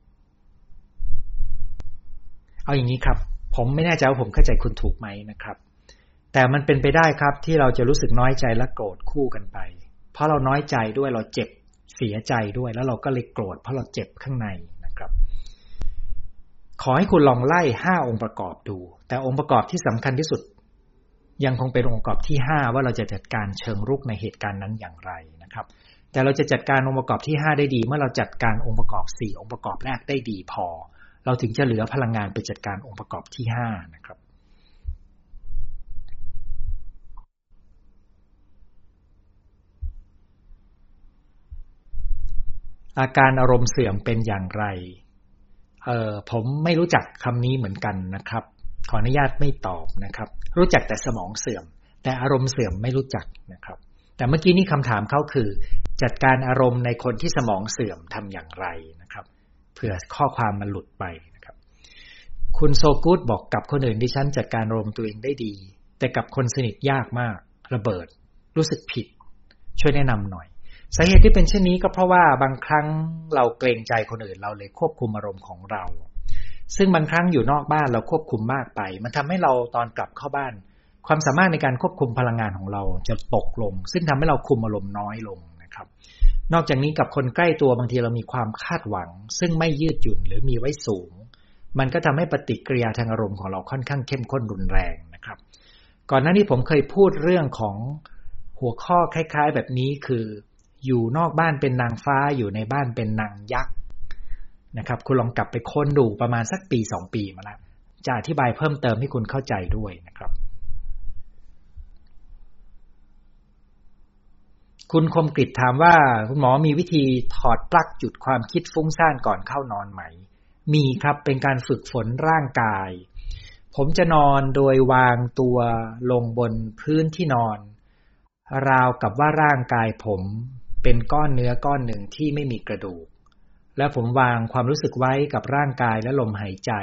S1: เอาอย่างนี้ครับผมไม่แน่ใจว่าผมเข้าใจคุณถูกไหมนะครับแต่มันเป็นไปได้ครับที่เราจะรู้สึกน้อยใจและโกรธคู่กันไปเพราะเราน้อยใจด้วยเราเจ็บเสียใจด้วยแล้วเราก็เลยโกรธเพราะเราเจ็บข้างในนะครับขอให้คุณลองไล่5องค์ประกอบดูแต่องค์ประกอบที่สำคัญที่สุดยังคงเป็นองค์ประกอบที่5ว่าเราจะจัดการเชิงรุกในเหตุการณ์นั้นอย่างไรนะครับแต่เราจะจัดการองค์ประกอบที่5ได้ดีเมื่อเราจัดการองค์ประกอบ4องค์ประกอบแรกได้ดีพอเราถึงจะเหลือพลังงานไปจัดการองค์ประกอบที่5นะครับอาการอารมณ์เสื่อมเป็นอย่างไรผมไม่รู้จักคำนี้เหมือนกันนะครับขออนุญาตไม่ตอบนะครับรู้จักแต่สมองเสื่อมแต่อารมณ์เสื่อมไม่รู้จักนะครับแต่เมื่อกี้นี้คำถามเขาคือจัดการอารมณ์ในคนที่สมองเสื่อมทำอย่างไรนะครับเผื่อข้อความมันหลุดไปนะครับคุณโซกูดบอกกับคนอื่นดิฉันจัดการอารมณ์ตัวเองได้ดีแต่กับคนสนิทยากมากระเบิดรู้สึกผิดช่วยแนะนำหน่อยสาเหตุที่เป็นเช่นนี้ก็เพราะว่าบางครั้งเราเกรงใจคนอื่นเราเลยควบคุมอารมณ์ของเราซึ่งบางครั้งอยู่นอกบ้านเราควบคุมมากไปมันทำให้เราตอนกลับเข้าบ้านความสามารถในการควบคุมพลังงานของเราจะตกลงซึ่งทำให้เราคุมอารมณ์น้อยลงนะครับนอกจากนี้กับคนใกล้ตัวบางทีเรามีความคาดหวังซึ่งไม่ยืดหยุ่นหรือมีไว้สูงมันก็ทำให้ปฏิกิริยาทางอารมณ์ของเราค่อนข้างเข้มข้นรุนแรงนะครับก่อนหน้านี้ผมเคยพูดเรื่องของหัวข้อคล้ายๆแบบนี้คืออยู่นอกบ้านเป็นนางฟ้าอยู่ในบ้านเป็นนางยักษ์นะครับคุณลองกลับไปค้นดูประมาณสักปี2ปีมาแล้วจะอธิบายเพิ่มเติมให้คุณเข้าใจด้วยนะครับคุณคมกฤษถามว่าคุณหมอมีวิธีถอดปลั๊กจุดความคิดฟุ้งซ่านก่อนเข้านอนไหมมีครับเป็นการฝึกฝนร่างกายผมจะนอนโดยวางตัวลงบนพื้นที่นอนราวกับว่าร่างกายผมเป็นก้อนเนื้อก้อนหนึ่งที่ไม่มีกระดูกและผมวางความรู้สึกไว้กับร่างกายและลมหายใจ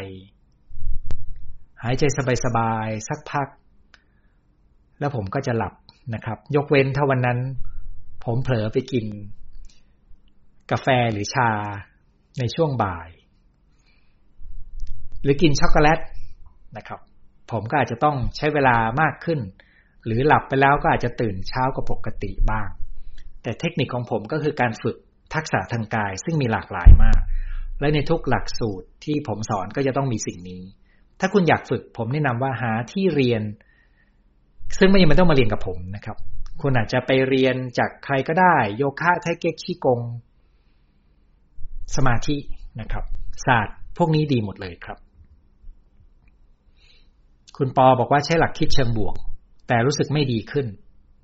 S1: สบายๆสักพักแล้วผมก็จะหลับนะครับยกเว้นถ้าวันนั้นผมเผลอไปกินกาแฟหรือชาในช่วงบ่ายหรือกินช็อกโกแลตนะครับผมก็อาจจะต้องใช้เวลามากขึ้นหรือหลับไปแล้วก็อาจจะตื่นเช้ากว่าปกติบ้างแต่เทคนิคของผมก็คือการฝึกทักษะทางกายซึ่งมีหลากหลายมากและในทุกหลักสูตรที่ผมสอนก็จะต้องมีสิ่งนี้ถ้าคุณอยากฝึกผมแนะนำว่าหาที่เรียนซึ่งไม่จำเป็นต้องมาเรียนกับผมนะครับคุณอาจจะไปเรียนจากใครก็ได้โยคะไทเก๊กชี่กงสมาธินะครับศาสตร์พวกนี้ดีหมดเลยครับคุณปอบอกว่าใช้หลักคิดเชิงบวกแต่รู้สึกไม่ดีขึ้น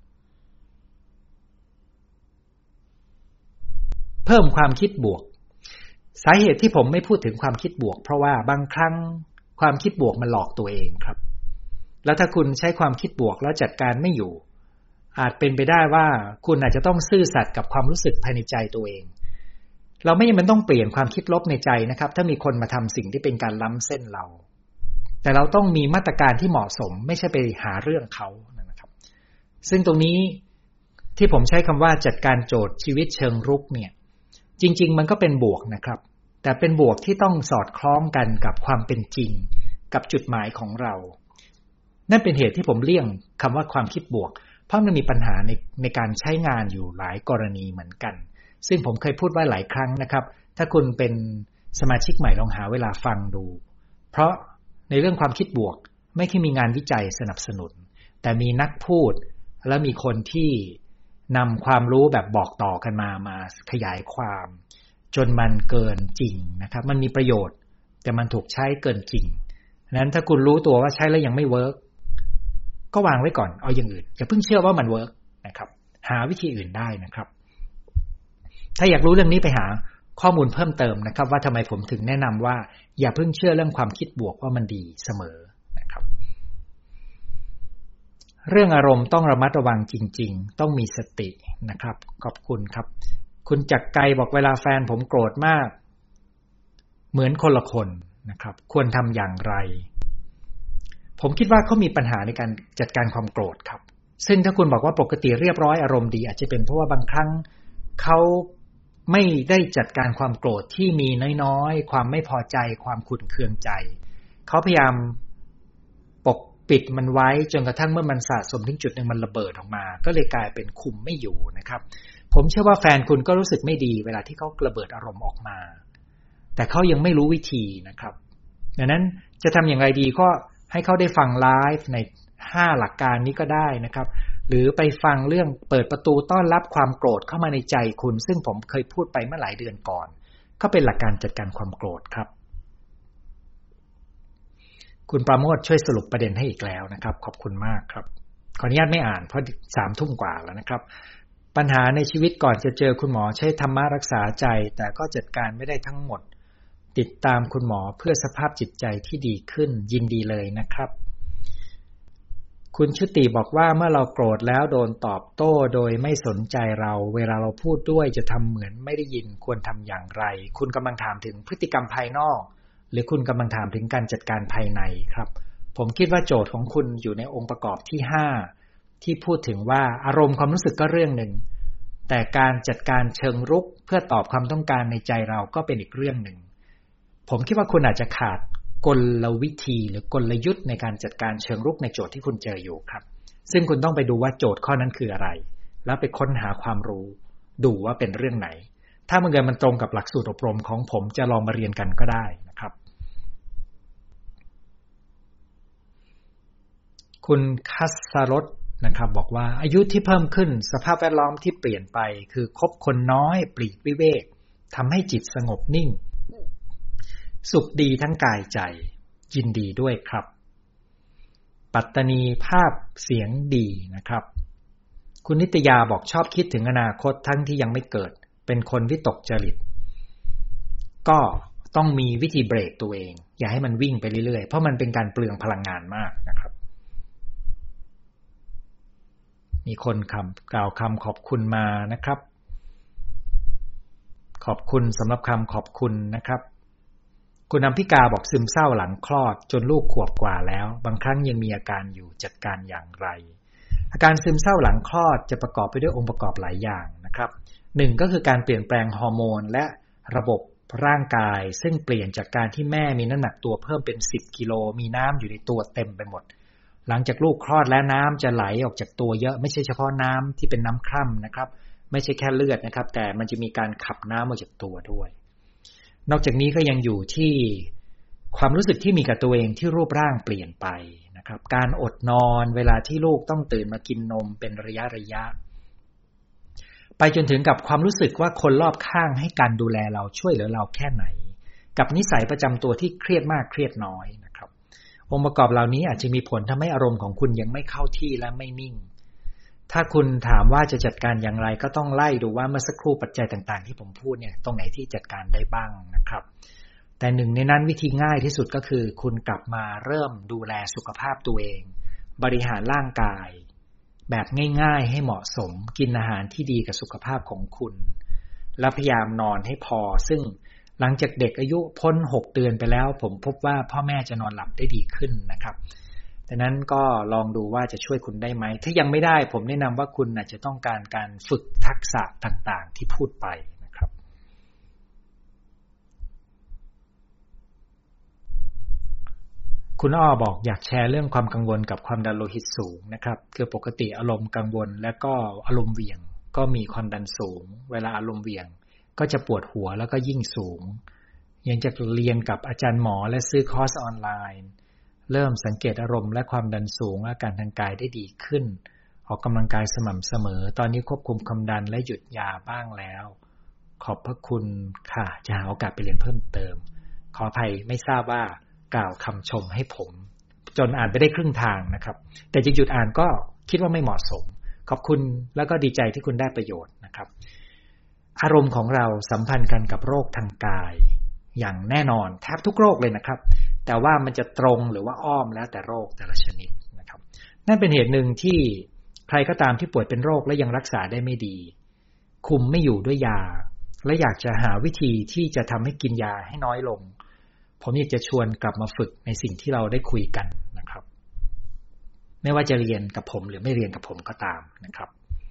S1: เพิ่มความคิดบวกสาเหตุที่ผมไม่พูดถึงความคิดบวกเพราะว่าบางครั้งความคิดบวกมันหลอกตัวเองครับแล้วถ้าคุณใช้ความคิดบวกแล้วจัดการไม่อยู่อาจเป็นไปได้ว่าคุณอาจจะต้องซื่อสัตย์กับความรู้สึกภายในใจตัวเองเราไม่จำเป็นต้องเปลี่ยนความคิดลบในใจนะครับถ้ามีคนมาทำสิ่งที่เป็นการล้ำเส้นเราแต่เราต้องมีมาตรการที่เหมาะสมไม่ใช่ไปหาเรื่องเขานะครับซึ่งตรงนี้ที่ผมใช้คำว่าจัดการโจทย์ชีวิตเชิงรุกเนี่ยจริงๆมันก็เป็นบวกนะครับแต่เป็นบวกที่ต้องสอดคล้องกันกับความเป็นจริงกับจุดหมายของเรานั่นเป็นเหตุที่ผมเลี่ยงคำว่าความคิดบวกเพราะมันมีปัญหาในการใช้งานอยู่หลายกรณีเหมือนกันซึ่งผมเคยพูดไว้หลายครั้งนะครับถ้าคุณเป็นสมาชิกใหม่ลองหาเวลาฟังดูเพราะในเรื่องความคิดบวกไม่ใช่มีงานวิจัยสนับสนุนแต่มีนักพูดและมีคนที่นำความรู้แบบบอกต่อกันมาขยายความจนมันเกินจริงนะครับมันมีประโยชน์แต่มันถูกใช้เกินจริงนั้นถ้าคุณรู้ตัวว่าใช้แล้วยังไม่เวิร์กก็วางไว้ก่อนเอาอย่างอื่นอย่าเพิ่งเชื่อว่ามันเวิร์กนะครับหาวิธีอื่นได้นะครับถ้าอยากรู้เรื่องนี้ไปหาข้อมูลเพิ่มเติมนะครับว่าทำไมผมถึงแนะนำว่าอย่าเพิ่งเชื่อเรื่องความคิดบวกว่ามันดีเสมอนะครับเรื่องอารมณ์ต้องระมัดระวังจริงๆต้องมีสตินะครับขอบคุณครับคุณจักรไกรบอกเวลาแฟนผมโกรธมากเหมือนคนละคนนะครับควรทำอย่างไรผมคิดว่าเขามีปัญหาในการจัดการความโกรธครับซึ่งถ้าคุณบอกว่าปกติเรียบร้อยอารมณ์ดีอาจจะเป็นเพราะว่าบางครั้งเขาไม่ได้จัดการความโกรธที่มีน้อยๆความไม่พอใจความขุ่นเคืองใจเขาพยายามปกปิดมันไว้จนกระทั่งเมื่อมันสะสมถึงจุดหนึ่งมันระเบิดออกมาก็เลยกลายเป็นคุมไม่อยู่นะครับผมเชื่อว่าแฟนคุณก็รู้สึกไม่ดีเวลาที่เขาระเบิดอารมณ์ออกมาแต่เขายังไม่รู้วิธีนะครับดังนั้นจะทำอย่างไรดีก็ให้เขาได้ฟังไลฟ์ใน5หลักการนี้ก็ได้นะครับหรือไปฟังเรื่องเปิดประตูต้อนรับความโกรธเข้ามาในใจคุณซึ่งผมเคยพูดไปเมื่อหลายเดือนก่อนก็เป็นหลักการจัดการความโกรธครับคุณปราโมทช่วยสรุปประเด็นให้อีกแล้วนะครับขอบคุณมากครับขออนุญาตไม่อ่านเพราะ3 ทุ่มกว่าแล้วนะครับปัญหาในชีวิตก่อนจะเจอคุณหมอใช้ธรรมะรักษาใจแต่ก็จัดการไม่ได้ทั้งหมดติดตามคุณหมอเพื่อสภาพจิตใจที่ดีขึ้นยินดีเลยนะครับคุณชุติบอกว่าเมื่อเราโกรธแล้วโดนตอบโต้โดยไม่สนใจเราเวลาเราพูดด้วยจะทำเหมือนไม่ได้ยินควรทำอย่างไรคุณกำลังถามถึงพฤติกรรมภายนอกหรือคุณกำลังถามถึงการจัดการภายในครับผมคิดว่าโจทย์ของคุณอยู่ในองค์ประกอบที่5ที่พูดถึงว่าอารมณ์ความรู้สึกก็เรื่องหนึ่งแต่การจัดการเชิงรุกเพื่อตอบความต้องการในใจเราก็เป็นอีกเรื่องหนึ่งผมคิดว่าคุณอาจจะขาดกลวิธีหรือกลยุทธ์ในการจัดการเชิงรุกในโจทย์ที่คุณเจออยู่ครับซึ่งคุณต้องไปดูว่าโจทย์ข้อนั้นคืออะไรแล้วไปค้นหาความรู้ดูว่าเป็นเรื่องไหนถ้ามันตรงกับหลักสูตรอบรมของผมจะลองมาเรียนกันก็ได้นะครับคุณคัสสรสนะครับบอกว่าอายุที่เพิ่มขึ้นสภาพแวดล้อมที่เปลี่ยนไปคือคบคนน้อยปลีกวิเวกทำให้จิตสงบนิ่งสุขดีทั้งกายใจยินดีด้วยครับปัตตานีภาพเสียงดีนะครับคุณนิตยาบอกชอบคิดถึงอนาคตทั้งที่ยังไม่เกิดเป็นคนวิตกจริตก็ต้องมีวิธีเบรกตัวเองอย่าให้มันวิ่งไปเรื่อยๆเพราะมันเป็นการเปลืองพลังงานมากนะครับมีคนกล่าวคำขอบคุณมานะครับขอบคุณสำหรับคำขอบคุณนะครับคุณอัมพิกาบอกซึมเศร้าหลังคลอดจนลูกขวบกว่าแล้วบางครั้งยังมีอาการอยู่จัดการอย่างไรอาการซึมเศร้าหลังคลอดจะประกอบไปด้วยองค์ประกอบหลายอย่างนะครับ1ก็คือการเปลี่ยนแปลงฮอร์โมนและระบบร่างกายซึ่งเปลี่ยนจากการที่แม่มีน้ำหนักตัวเพิ่มเป็น10 กิโลมีน้ำอยู่ในตัวเต็มไปหมดหลังจากลูกคลอดแล้วน้ำจะไหลออกจากตัวเยอะไม่ใช่เฉพาะน้ำที่เป็นน้ำคร่ำนะครับไม่ใช่แค่เลือดนะครับแต่มันจะมีการขับน้ำออกจากตัวด้วยนอกจากนี้ก็ยังอยู่ที่ความรู้สึกที่มีกับตัวเองที่รูปร่างเปลี่ยนไปนะครับการอดนอนเวลาที่ลูกต้องตื่นมากินนมเป็นระยะไปจนถึงกับความรู้สึกว่าคนรอบข้างให้การดูแลเราช่วยเหลือเราแค่ไหนกับนิสัยประจำตัวที่เครียดมากเครียดน้อยนะครับองค์ประกอบเหล่านี้อาจจะมีผลทำให้อารมณ์ของคุณยังไม่เข้าที่และไม่นิ่งถ้าคุณถามว่าจะจัดการอย่างไรก็ต้องไล่ดูว่าเมื่อสักครู่ปัจจัยต่างๆที่ผมพูดเนี่ยตรงไหนที่จัดการได้บ้างนะครับแต่หนึ่งในนั้นวิธีง่ายที่สุดก็คือคุณกลับมาเริ่มดูแลสุขภาพตัวเองบริหารร่างกายแบบง่ายๆให้เหมาะสมกินอาหารที่ดีกับสุขภาพของคุณและพยายามนอนให้พอซึ่งหลังจากเด็กอายุพ้น6 เดือนไปแล้วผมพบว่าพ่อแม่จะนอนหลับได้ดีขึ้นนะครับดังนั้นก็ลองดูว่าจะช่วยคุณได้ไหมถ้ายังไม่ได้ผมแนะนำว่าคุณอาจจะต้องการฝึกทักษะต่างๆที่พูดไปนะครับคุณอ้อบอกอยากแชร์เรื่องความกังวลกับความดันโลหิตสูงนะครับคือปกติอารมณ์กังวลและก็อารมณ์เหวี่ยงก็มีความดันสูงเวลาอารมณ์เหวี่ยงก็จะปวดหัวแล้วก็ยิ่งสูงยังจะเรียนกับอาจารย์หมอและซื้อคอร์สออนไลน์เริ่มสังเกตอารมณ์และความดันสูงอาการทางกายได้ดีขึ้นออกกำลังกายสม่ำเสมอตอนนี้ควบคุมความดันและหยุดยาบ้างแล้วขอบพระคุณค่ะจะหาโอกาสไปเรียนเพิ่มเติมขออภัยไม่ทราบว่ากล่าวคำชมให้ผมจนอ่านไปได้ครึ่งทางนะครับแต่จะหยุดอ่านก็คิดว่าไม่เหมาะสมขอบคุณแล้วก็ดีใจที่คุณได้ประโยชน์นะครับอารมณ์ของเราสัมพันธ์กันกับโรคทางกายอย่างแน่นอนแทบทุกโรคเลยนะครับแต่ว่ามันจะตรงหรือว่าอ้อมแล้วแต่โรคแต่ละชนิดนะครับนั่นเป็นเหตุหนึ่งที่ใครก็ตามที่ป่วยเป็นโรคและยังรักษาได้ไม่ดีคุมไม่อยู่ด้วยยาและอยากจะหาวิธีที่จะทำให้กินยาให้น้อยลงผมอยากจะชวนกลับมาฝึกในสิ่งที่เราได้คุยกันนะครับไม่ว่าจะเรียนกับผมหรือไม่เรียนกับผมก็ตามนะครับ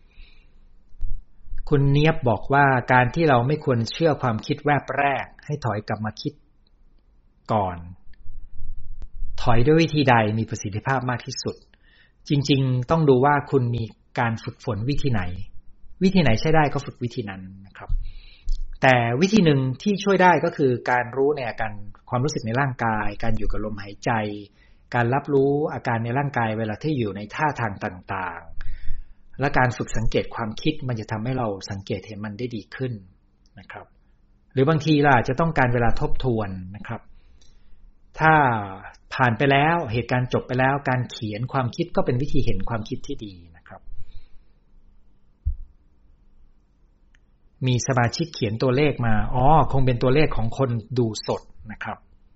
S1: คุณเนียบบอกว่าการที่เราไม่ควรเชื่อความคิดแวบแรกให้ถอยกลับมาคิดก่อนถอยด้วยวิธีใดมีประสิทธิภาพมากที่สุดจริงๆต้องดูว่าคุณมีการฝึกฝนวิธีไหนใช้ได้ก็ฝึกวิธีนั้นนะครับแต่วิธีหนึ่งที่ช่วยได้ก็คือการรู้ในอาการความรู้สึกในร่างกายการอยู่กับลมหายใจการรับรู้อาการในร่างกายเวลาที่อยู่ในท่าทางต่างๆและการฝึกสังเกตความคิดมันจะทำให้เราสังเกตเห็นมันได้ดีขึ้นนะครับหรือบางทีเราอาจจะต้องการเวลาทบทวนนะครับถ้าผ่านไปแล้วเหตุการณ์จบไปแล้วการเขียนความคิดก็เป็นวิธีเห็นความคิดที่ดีนะครับมีสมาชิกเขียนตัวเลขมาคงเป็นตัวเลขของคนดูสดนะครับ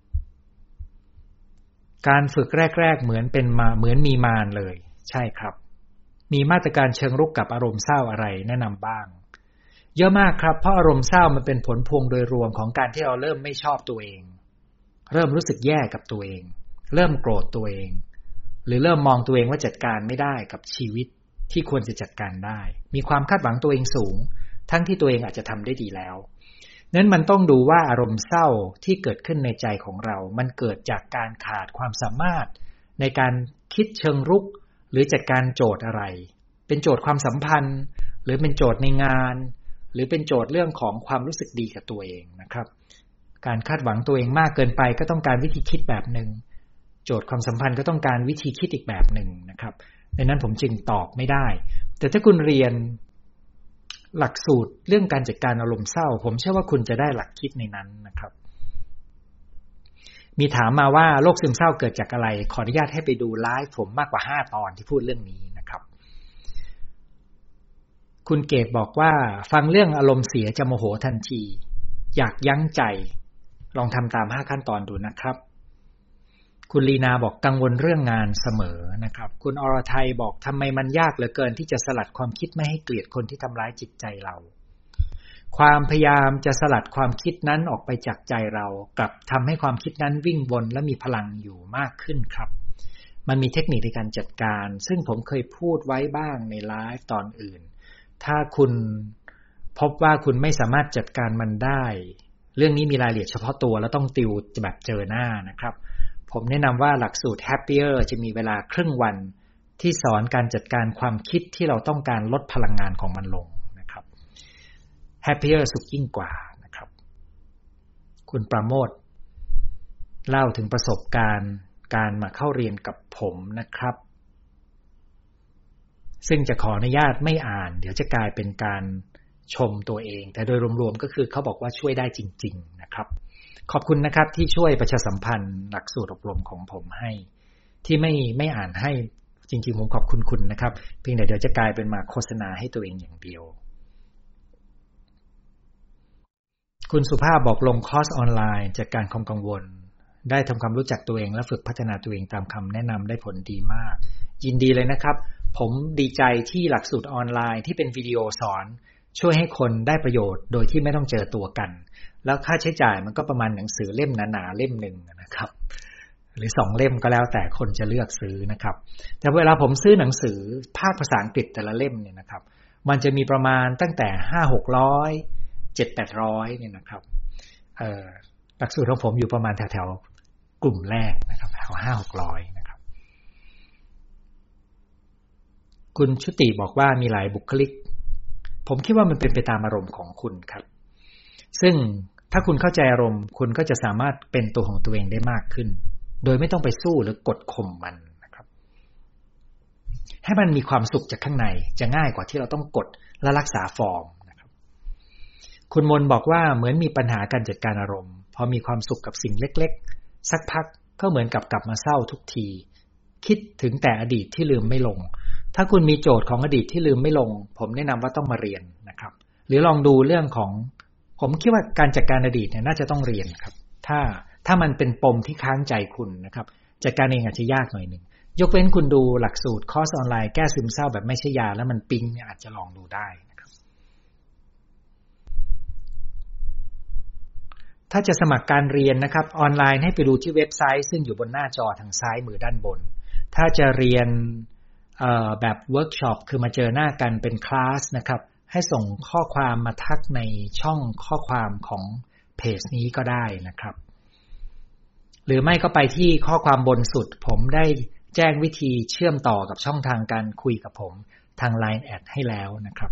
S1: การฝึกแรกๆเหมือนมีมารเลยใช่ครับมีมาตรการเชิงรุกกับอารมณ์เศร้าอะไรแนะนำบ้างเยอะมากครับเพราะอารมณ์เศร้ามันเป็นผลพวงโดยรวมของการที่เราเริ่มไม่ชอบตัวเองเริ่มรู้สึกแย่กับตัวเองเริ่มโกรธตัวเองหรือเริ่มมองตัวเองว่าจัดการไม่ได้กับชีวิตที่ควรจะจัดการได้มีความคาดหวังตัวเองสูงทั้งที่ตัวเองอาจจะทำได้ดีแล้วนั้นมันต้องดูว่าอารมณ์เศร้าที่เกิดขึ้นในใจของเรามันเกิดจากการขาดความสามารถในการคิดเชิงรุกหรือจัดการโจทย์อะไรเป็นโจทย์ความสัมพันธ์หรือเป็นโจทย์ในงานหรือเป็นโจทย์เรื่องของความรู้สึกดีกับตัวเองนะครับการคาดหวังตัวเองมากเกินไปก็ต้องการวิธีคิดแบบนึงโจทย์ความสัมพันธ์ก็ต้องการวิธีคิดอีกแบบนึงนะครับดังนั้นผมจึงตอบไม่ได้แต่ถ้าคุณเรียนหลักสูตรเรื่องการจัดการอารมณ์เศร้าผมเชื่อว่าคุณจะได้หลักคิดในนั้นนะครับมีถามมาว่าโรคซึมเศร้าเกิดจากอะไรขออนุญาตให้ไปดูไลฟ์ผมมากกว่า5ตอนที่พูดเรื่องนี้นะครับคุณเกตบอกว่าฟังเรื่องอารมณ์เสียจะโมโหทันทีอยากยั้งใจลองทำตาม5ขั้นตอนดูนะครับคุณลีนาบอกกังวลเรื่องงานเสมอนะครับคุณอรทัยบอกทำไมมันยากเหลือเกินที่จะสลัดความคิดไม่ให้เกลียดคนที่ทำร้ายจิตใจเราความพยายามจะสลัดความคิดนั้นออกไปจากใจเรากลับทำให้ความคิดนั้นวิ่งวนและมีพลังอยู่มากขึ้นครับมันมีเทคนิคในการจัดการซึ่งผมเคยพูดไว้บ้างในไลฟ์ตอนอื่นถ้าคุณพบว่าคุณไม่สามารถจัดการมันได้เรื่องนี้มีรายละเอียดเฉพาะตัวแล้วต้องติวแบบเจอหน้านะครับผมแนะนำว่าหลักสูตร Happier จะมีเวลาครึ่งวันที่สอนการจัดการความคิดที่เราต้องการลดพลังงานของมันลงนะครับ Happier สุขยิ่งกว่านะครับคุณประโมทเล่าถึงประสบการณ์การมาเข้าเรียนกับผมนะครับซึ่งจะขออนุญาตไม่อ่านเดี๋ยวจะกลายเป็นการชมตัวเองแต่โดยรวมๆก็คือเขาบอกว่าช่วยได้จริงๆนะครับขอบคุณนะครับที่ช่วยประชาสัมพันธ์หลักสูตรอบรมของผมให้ที่ไม่อ่านให้จริงๆผมขอบคุณคุณนะครับเพียงแต่เดี๋ยวจะกลายเป็นมาโฆษณาให้ตัวเองอย่างเดียวคุณสุภาพบอกลงคอร์สออนไลน์จัดการความกังวลได้ทำความรู้จักตัวเองและฝึกพัฒนาตัวเองตามคำแนะนำได้ผลดีมากยินดีเลยนะครับผมดีใจที่หลักสูตรออนไลน์ที่เป็นวิดีโอสอนช่วยให้คนได้ประโยชน์โดยที่ไม่ต้องเจอตัวกันแล้วค่าใช้จ่ายมันก็ประมาณหนังสือเล่มหนาๆเล่มหนึ่งนะครับหรือ2เล่มก็แล้วแต่คนจะเลือกซื้อนะครับแต่เวลาผมซื้อหนังสือภาคภาษาอังกฤษแต่ละเล่มเนี่ยนะครับมันจะมีประมาณตั้งแต่ 500-600 700-800 เนี่ยนะครับหลักสูตรของผมอยู่ประมาณแถวๆกลุ่มแรกนะครับแถว 500-600 นะครับคุณชุติบอกว่ามีหลายบุคลิกผมคิดว่ามันเป็นไปตามอารมณ์ของคุณครับซึ่งถ้าคุณเข้าใจอารมณ์คุณก็จะสามารถเป็นตัวของตัวเองได้มากขึ้นโดยไม่ต้องไปสู้หรือกดข่มมันนะครับให้มันมีความสุขจากข้างในจะง่ายกว่าที่เราต้องกดและรักษาฟอร์มนะครับคุณมนบอกว่าเหมือนมีปัญหาการจัดการอารมณ์พอมีความสุขกับสิ่งเล็กๆสักพักก็เหมือนกับกลับมาเศร้าทุกทีคิดถึงแต่อดีตที่ลืมไม่ลงถ้าคุณมีโจทย์ของอดีตที่ลืมไม่ลงผมแนะนำว่าต้องมาเรียนนะครับหรือลองดูเรื่องของผมคิดว่าการจัดการอดีตเนี่ยน่าจะต้องเรียนครับถ้ามันเป็นปมที่ค้างใจคุณนะครับจัดการเองอาจจะยากหน่อยนึงยกเว้นคุณดูหลักสูตรคอร์สออนไลน์แก้ซึมเศร้าแบบไม่ใช่ยาแล้วมันปิ๊งเนี่ยอาจจะลองดูได้นะครับถ้าจะสมัครการเรียนนะครับออนไลน์ให้ไปดูที่เว็บไซต์ซึ่งอยู่บนหน้าจอทางซ้ายมือด้านบนถ้าจะเรียนแบบเวิร์กช็อปคือมาเจอหน้ากันเป็นคลาสนะครับให้ส่งข้อความมาทักในช่องข้อความของเพจนี้ก็ได้นะครับหรือไม่ก็ไปที่ข้อความบนสุดผมได้แจ้งวิธีเชื่อมต่อกับช่องทางการคุยกับผมทาง LINE แอดให้แล้วนะครับ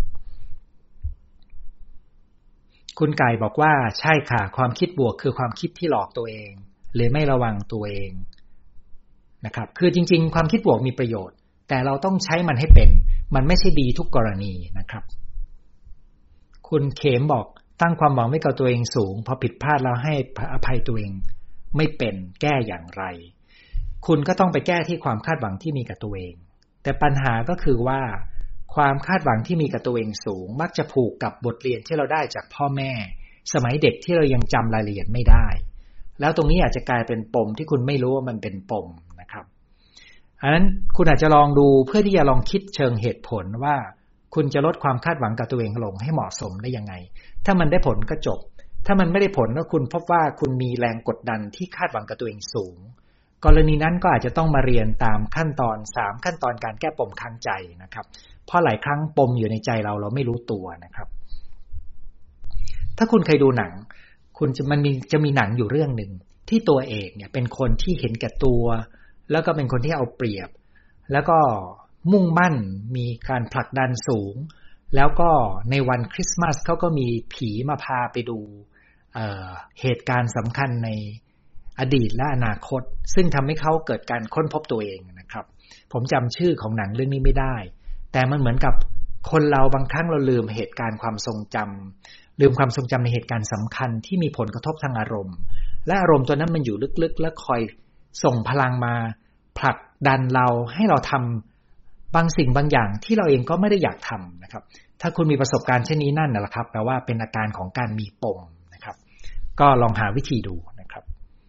S1: คุณไก่บอกว่าใช่ค่ะความคิดบวกคือความคิดที่หลอกตัวเองหรือไม่ระวังตัวเองนะครับคือจริงๆความคิดบวกมีประโยชน์แต่เราต้องใช้มันให้เป็นมันไม่ใช่ดีทุกกรณีนะครับคุณเขมบอกตั้งความหวังไว้กับตัวเองสูงพอผิดพลาดแล้วให้อภัยตัวเองไม่เป็นแก้อย่างไรคุณก็ต้องไปแก้ที่ความคาดหวังที่มีกับตัวเองแต่ปัญหาก็คือว่าความคาดหวังที่มีกับตัวเองสูงมักจะผูกกับบทเรียนที่เราได้จากพ่อแม่สมัยเด็กที่เรายังจำรายละเอียดไม่ได้แล้วตรงนี้อาจจะกลายเป็นปมที่คุณไม่รู้ว่ามันเป็นปมนะครับอันนั้นคุณอาจจะลองดูเพื่อที่จะลองคิดเชิงเหตุผลว่าคุณจะลดความคาดหวังกับตัวเองลงให้เหมาะสมได้ยังไงถ้ามันได้ผลก็จบถ้ามันไม่ได้ผลแล้วคุณพบว่าคุณมีแรงกดดันที่คาดหวังกับตัวเองสูงกรณีนั้นก็อาจจะต้องมาเรียนตามขั้นตอน3ขั้นตอนการแก้ปมค้างใจนะครับเพราะหลายครั้งปมอยู่ในใจเราไม่รู้ตัวนะครับถ้าคุณเคยดูหนังคุณจะมีหนังอยู่เรื่องหนึ่งที่ตัวเอกเนี่ยเป็นคนที่เห็นแก่ตัวแล้วก็เป็นคนที่เอาเปรียบแล้วก็มุ่งมั่นมีการผลักดันสูงแล้วก็ในวันคริสต์มาสเขาก็มีผีมาพาไปดูเหตุการณ์สำคัญในอดีตและอนาคตซึ่งทำให้เขาเกิดการค้นพบตัวเองนะครับผมจำชื่อของหนังเรื่องนี้ไม่ได้แต่มันเหมือนกับคนเราบางครั้งเราลืมเหตุการณ์ความทรงจำลืมความทรงจำในเหตุการณ์สำคัญที่มีผลกระทบทางอารมณ์และอารมณ์ตัวนั้นมันอยู่ลึกๆและคอยส่งพลังมาผลักดันเราให้เราทำบางสิ่งบางอย่างที่เราเองก็ไม่ได้อยากทำนะครับถ้าคุณมีประสบการณ์เช่นนี้นั่นแหละครับแปลว่าเป็นอาการของการมีปมนะครับก็ลองหาวิธีดูนะครับ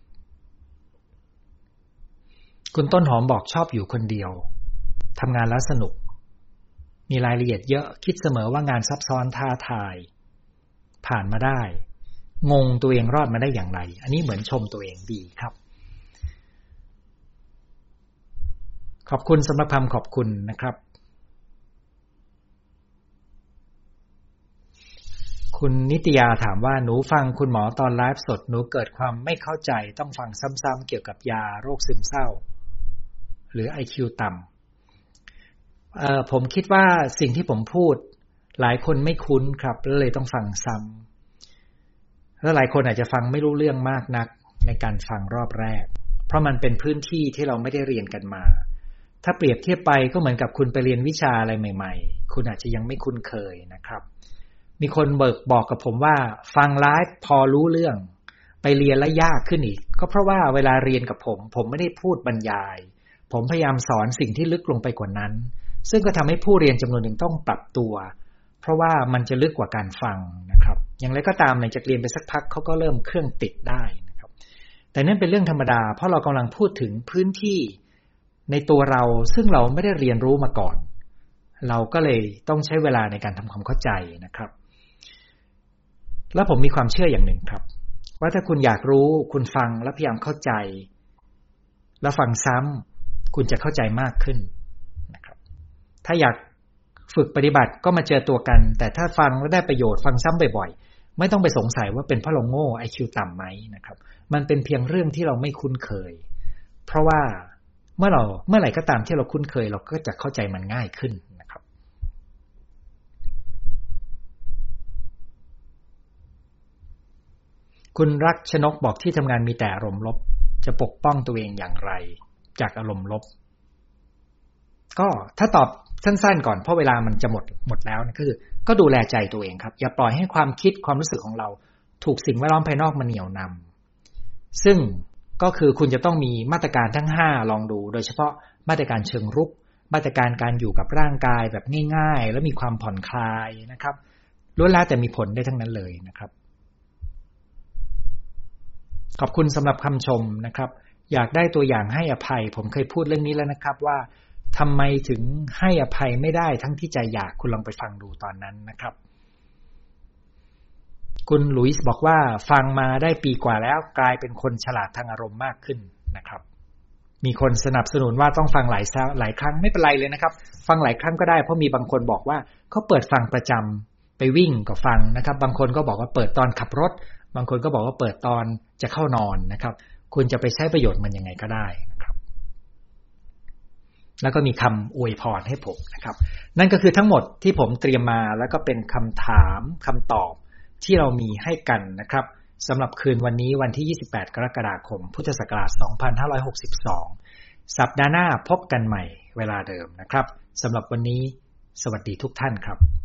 S1: คุณต้นหอมบอกชอบอยู่คนเดียวทำงานแล้วสนุกมีรายละเอียดเยอะคิดเสมอว่างานซับซ้อนท้าทายผ่านมาได้งงตัวเองรอดมาได้อย่างไรอันนี้เหมือนชมตัวเองดีครับขอบคุณสำหรับคำขอบคุณนะครับคุณนิตยาถามว่าหนูฟังคุณหมอตอนไลฟ์สดหนูเกิดความไม่เข้าใจต้องฟังซ้ำๆเกี่ยวกับยาโรคซึมเศร้าหรือ IQ ต่ำผมคิดว่าสิ่งที่ผมพูดหลายคนไม่คุ้นครับแล้วเลยต้องฟังซ้ำแล้วหลายคนอาจจะฟังไม่รู้เรื่องมากนักในการฟังรอบแรกเพราะมันเป็นพื้นที่ที่เราไม่ได้เรียนกันมาถ้าเปรียบเทียบไปก็เหมือนกับคุณไปเรียนวิชาอะไรใหม่ๆคุณอาจจะยังไม่คุ้นเคยนะครับมีคนบอกกับผมว่าฟังไลฟ์พอรู้เรื่องไปเรียนแล้วยากขึ้นอีกก็เพราะว่าเวลาเรียนกับผมไม่ได้พูดบรรยายผมพยายามสอนสิ่งที่ลึกลงไปกว่านั้นซึ่งก็ทำให้ผู้เรียนจำนวนหนึ่งต้องปรับตัวเพราะว่ามันจะลึกกว่าการฟังนะครับอย่างไรก็ตามในจากเรียนไปสักพักเขาก็เริ่มเครื่องติดได้นะครับแต่นั่นเป็นเรื่องธรรมดาเพราะเรากำลังพูดถึงพื้นที่ในตัวเราซึ่งเราไม่ได้เรียนรู้มาก่อนเราก็เลยต้องใช้เวลาในการทำความเข้าใจนะครับแล้วผมมีความเชื่ออย่างหนึ่งครับว่าถ้าคุณอยากรู้คุณฟังและพยายามเข้าใจแล้วฟังซ้ำคุณจะเข้าใจมากขึ้นนะครับถ้าอยากฝึกปฏิบัติก็มาเจอตัวกันแต่ถ้าฟังแล้วได้ประโยชน์ฟังซ้ำบ่อยๆไม่ต้องไปสงสัยว่าเป็นเพราะเราโง่ IQ ต่ำไหมนะครับมันเป็นเพียงเรื่องที่เราไม่คุ้นเคยเพราะว่าเมื่อไหร่ก็ตามที่เราคุ้นเคยเราก็จะเข้าใจมันง่ายขึ้นนะครับคุณรักชนกบอกที่ทำงานมีแต่อารมณ์ลบจะปกป้องตัวเองอย่างไรจากอารมณ์ลบก็ถ้าตอบสั้นๆก่อนเพราะเวลามันจะหมดแล้วนะคือก็ดูแลใจตัวเองครับอย่าปล่อยให้ความคิดความรู้สึกของเราถูกสิ่งแวดล้อมภายนอกมาเหนี่ยวนำซึ่งก็คือคุณจะต้องมีมาตรการทั้ง5ลองดูโดยเฉพาะมาตรการเชิงรุกมาตรการการอยู่กับร่างกายแบบง่ายๆและมีความผ่อนคลายนะครับล้วนแล้วแต่มีผลได้ทั้งนั้นเลยนะครับขอบคุณสำหรับคำชมนะครับอยากได้ตัวอย่างให้อภัยผมเคยพูดเรื่องนี้แล้วนะครับว่าทำไมถึงให้อภัยไม่ได้ทั้งที่ใจอยากคุณลองไปฟังดูตอนนั้นนะครับคุณหลุยส์บอกว่าฟังมาได้ปีกว่าแล้วกลายเป็นคนฉลาดทางอารมณ์มากขึ้นนะครับมีคนสนับสนุนว่าต้องฟังหลายครั้งไม่เป็นไรเลยนะครับฟังหลายครั้งก็ได้เพราะมีบางคนบอกว่าเขาเปิดฟังประจำไปวิ่งก็ฟังนะครับบางคนก็บอกว่าเปิดตอนขับรถบางคนก็บอกว่าเปิดตอนจะเข้านอนนะครับคุณจะไปใช้ประโยชน์มันยังไงก็ได้นะครับแล้วก็มีคำอวยพรให้ผมนะครับนั่นก็คือทั้งหมดที่ผมเตรียมมาแล้วก็เป็นคำถามคำตอบที่เรามีให้กันนะครับสำหรับคืนวันนี้วันที่28กรกฎาคมพุทธศักราช2562สัปดาห์หน้าพบกันใหม่เวลาเดิมนะครับสำหรับวันนี้สวัสดีทุกท่านครับ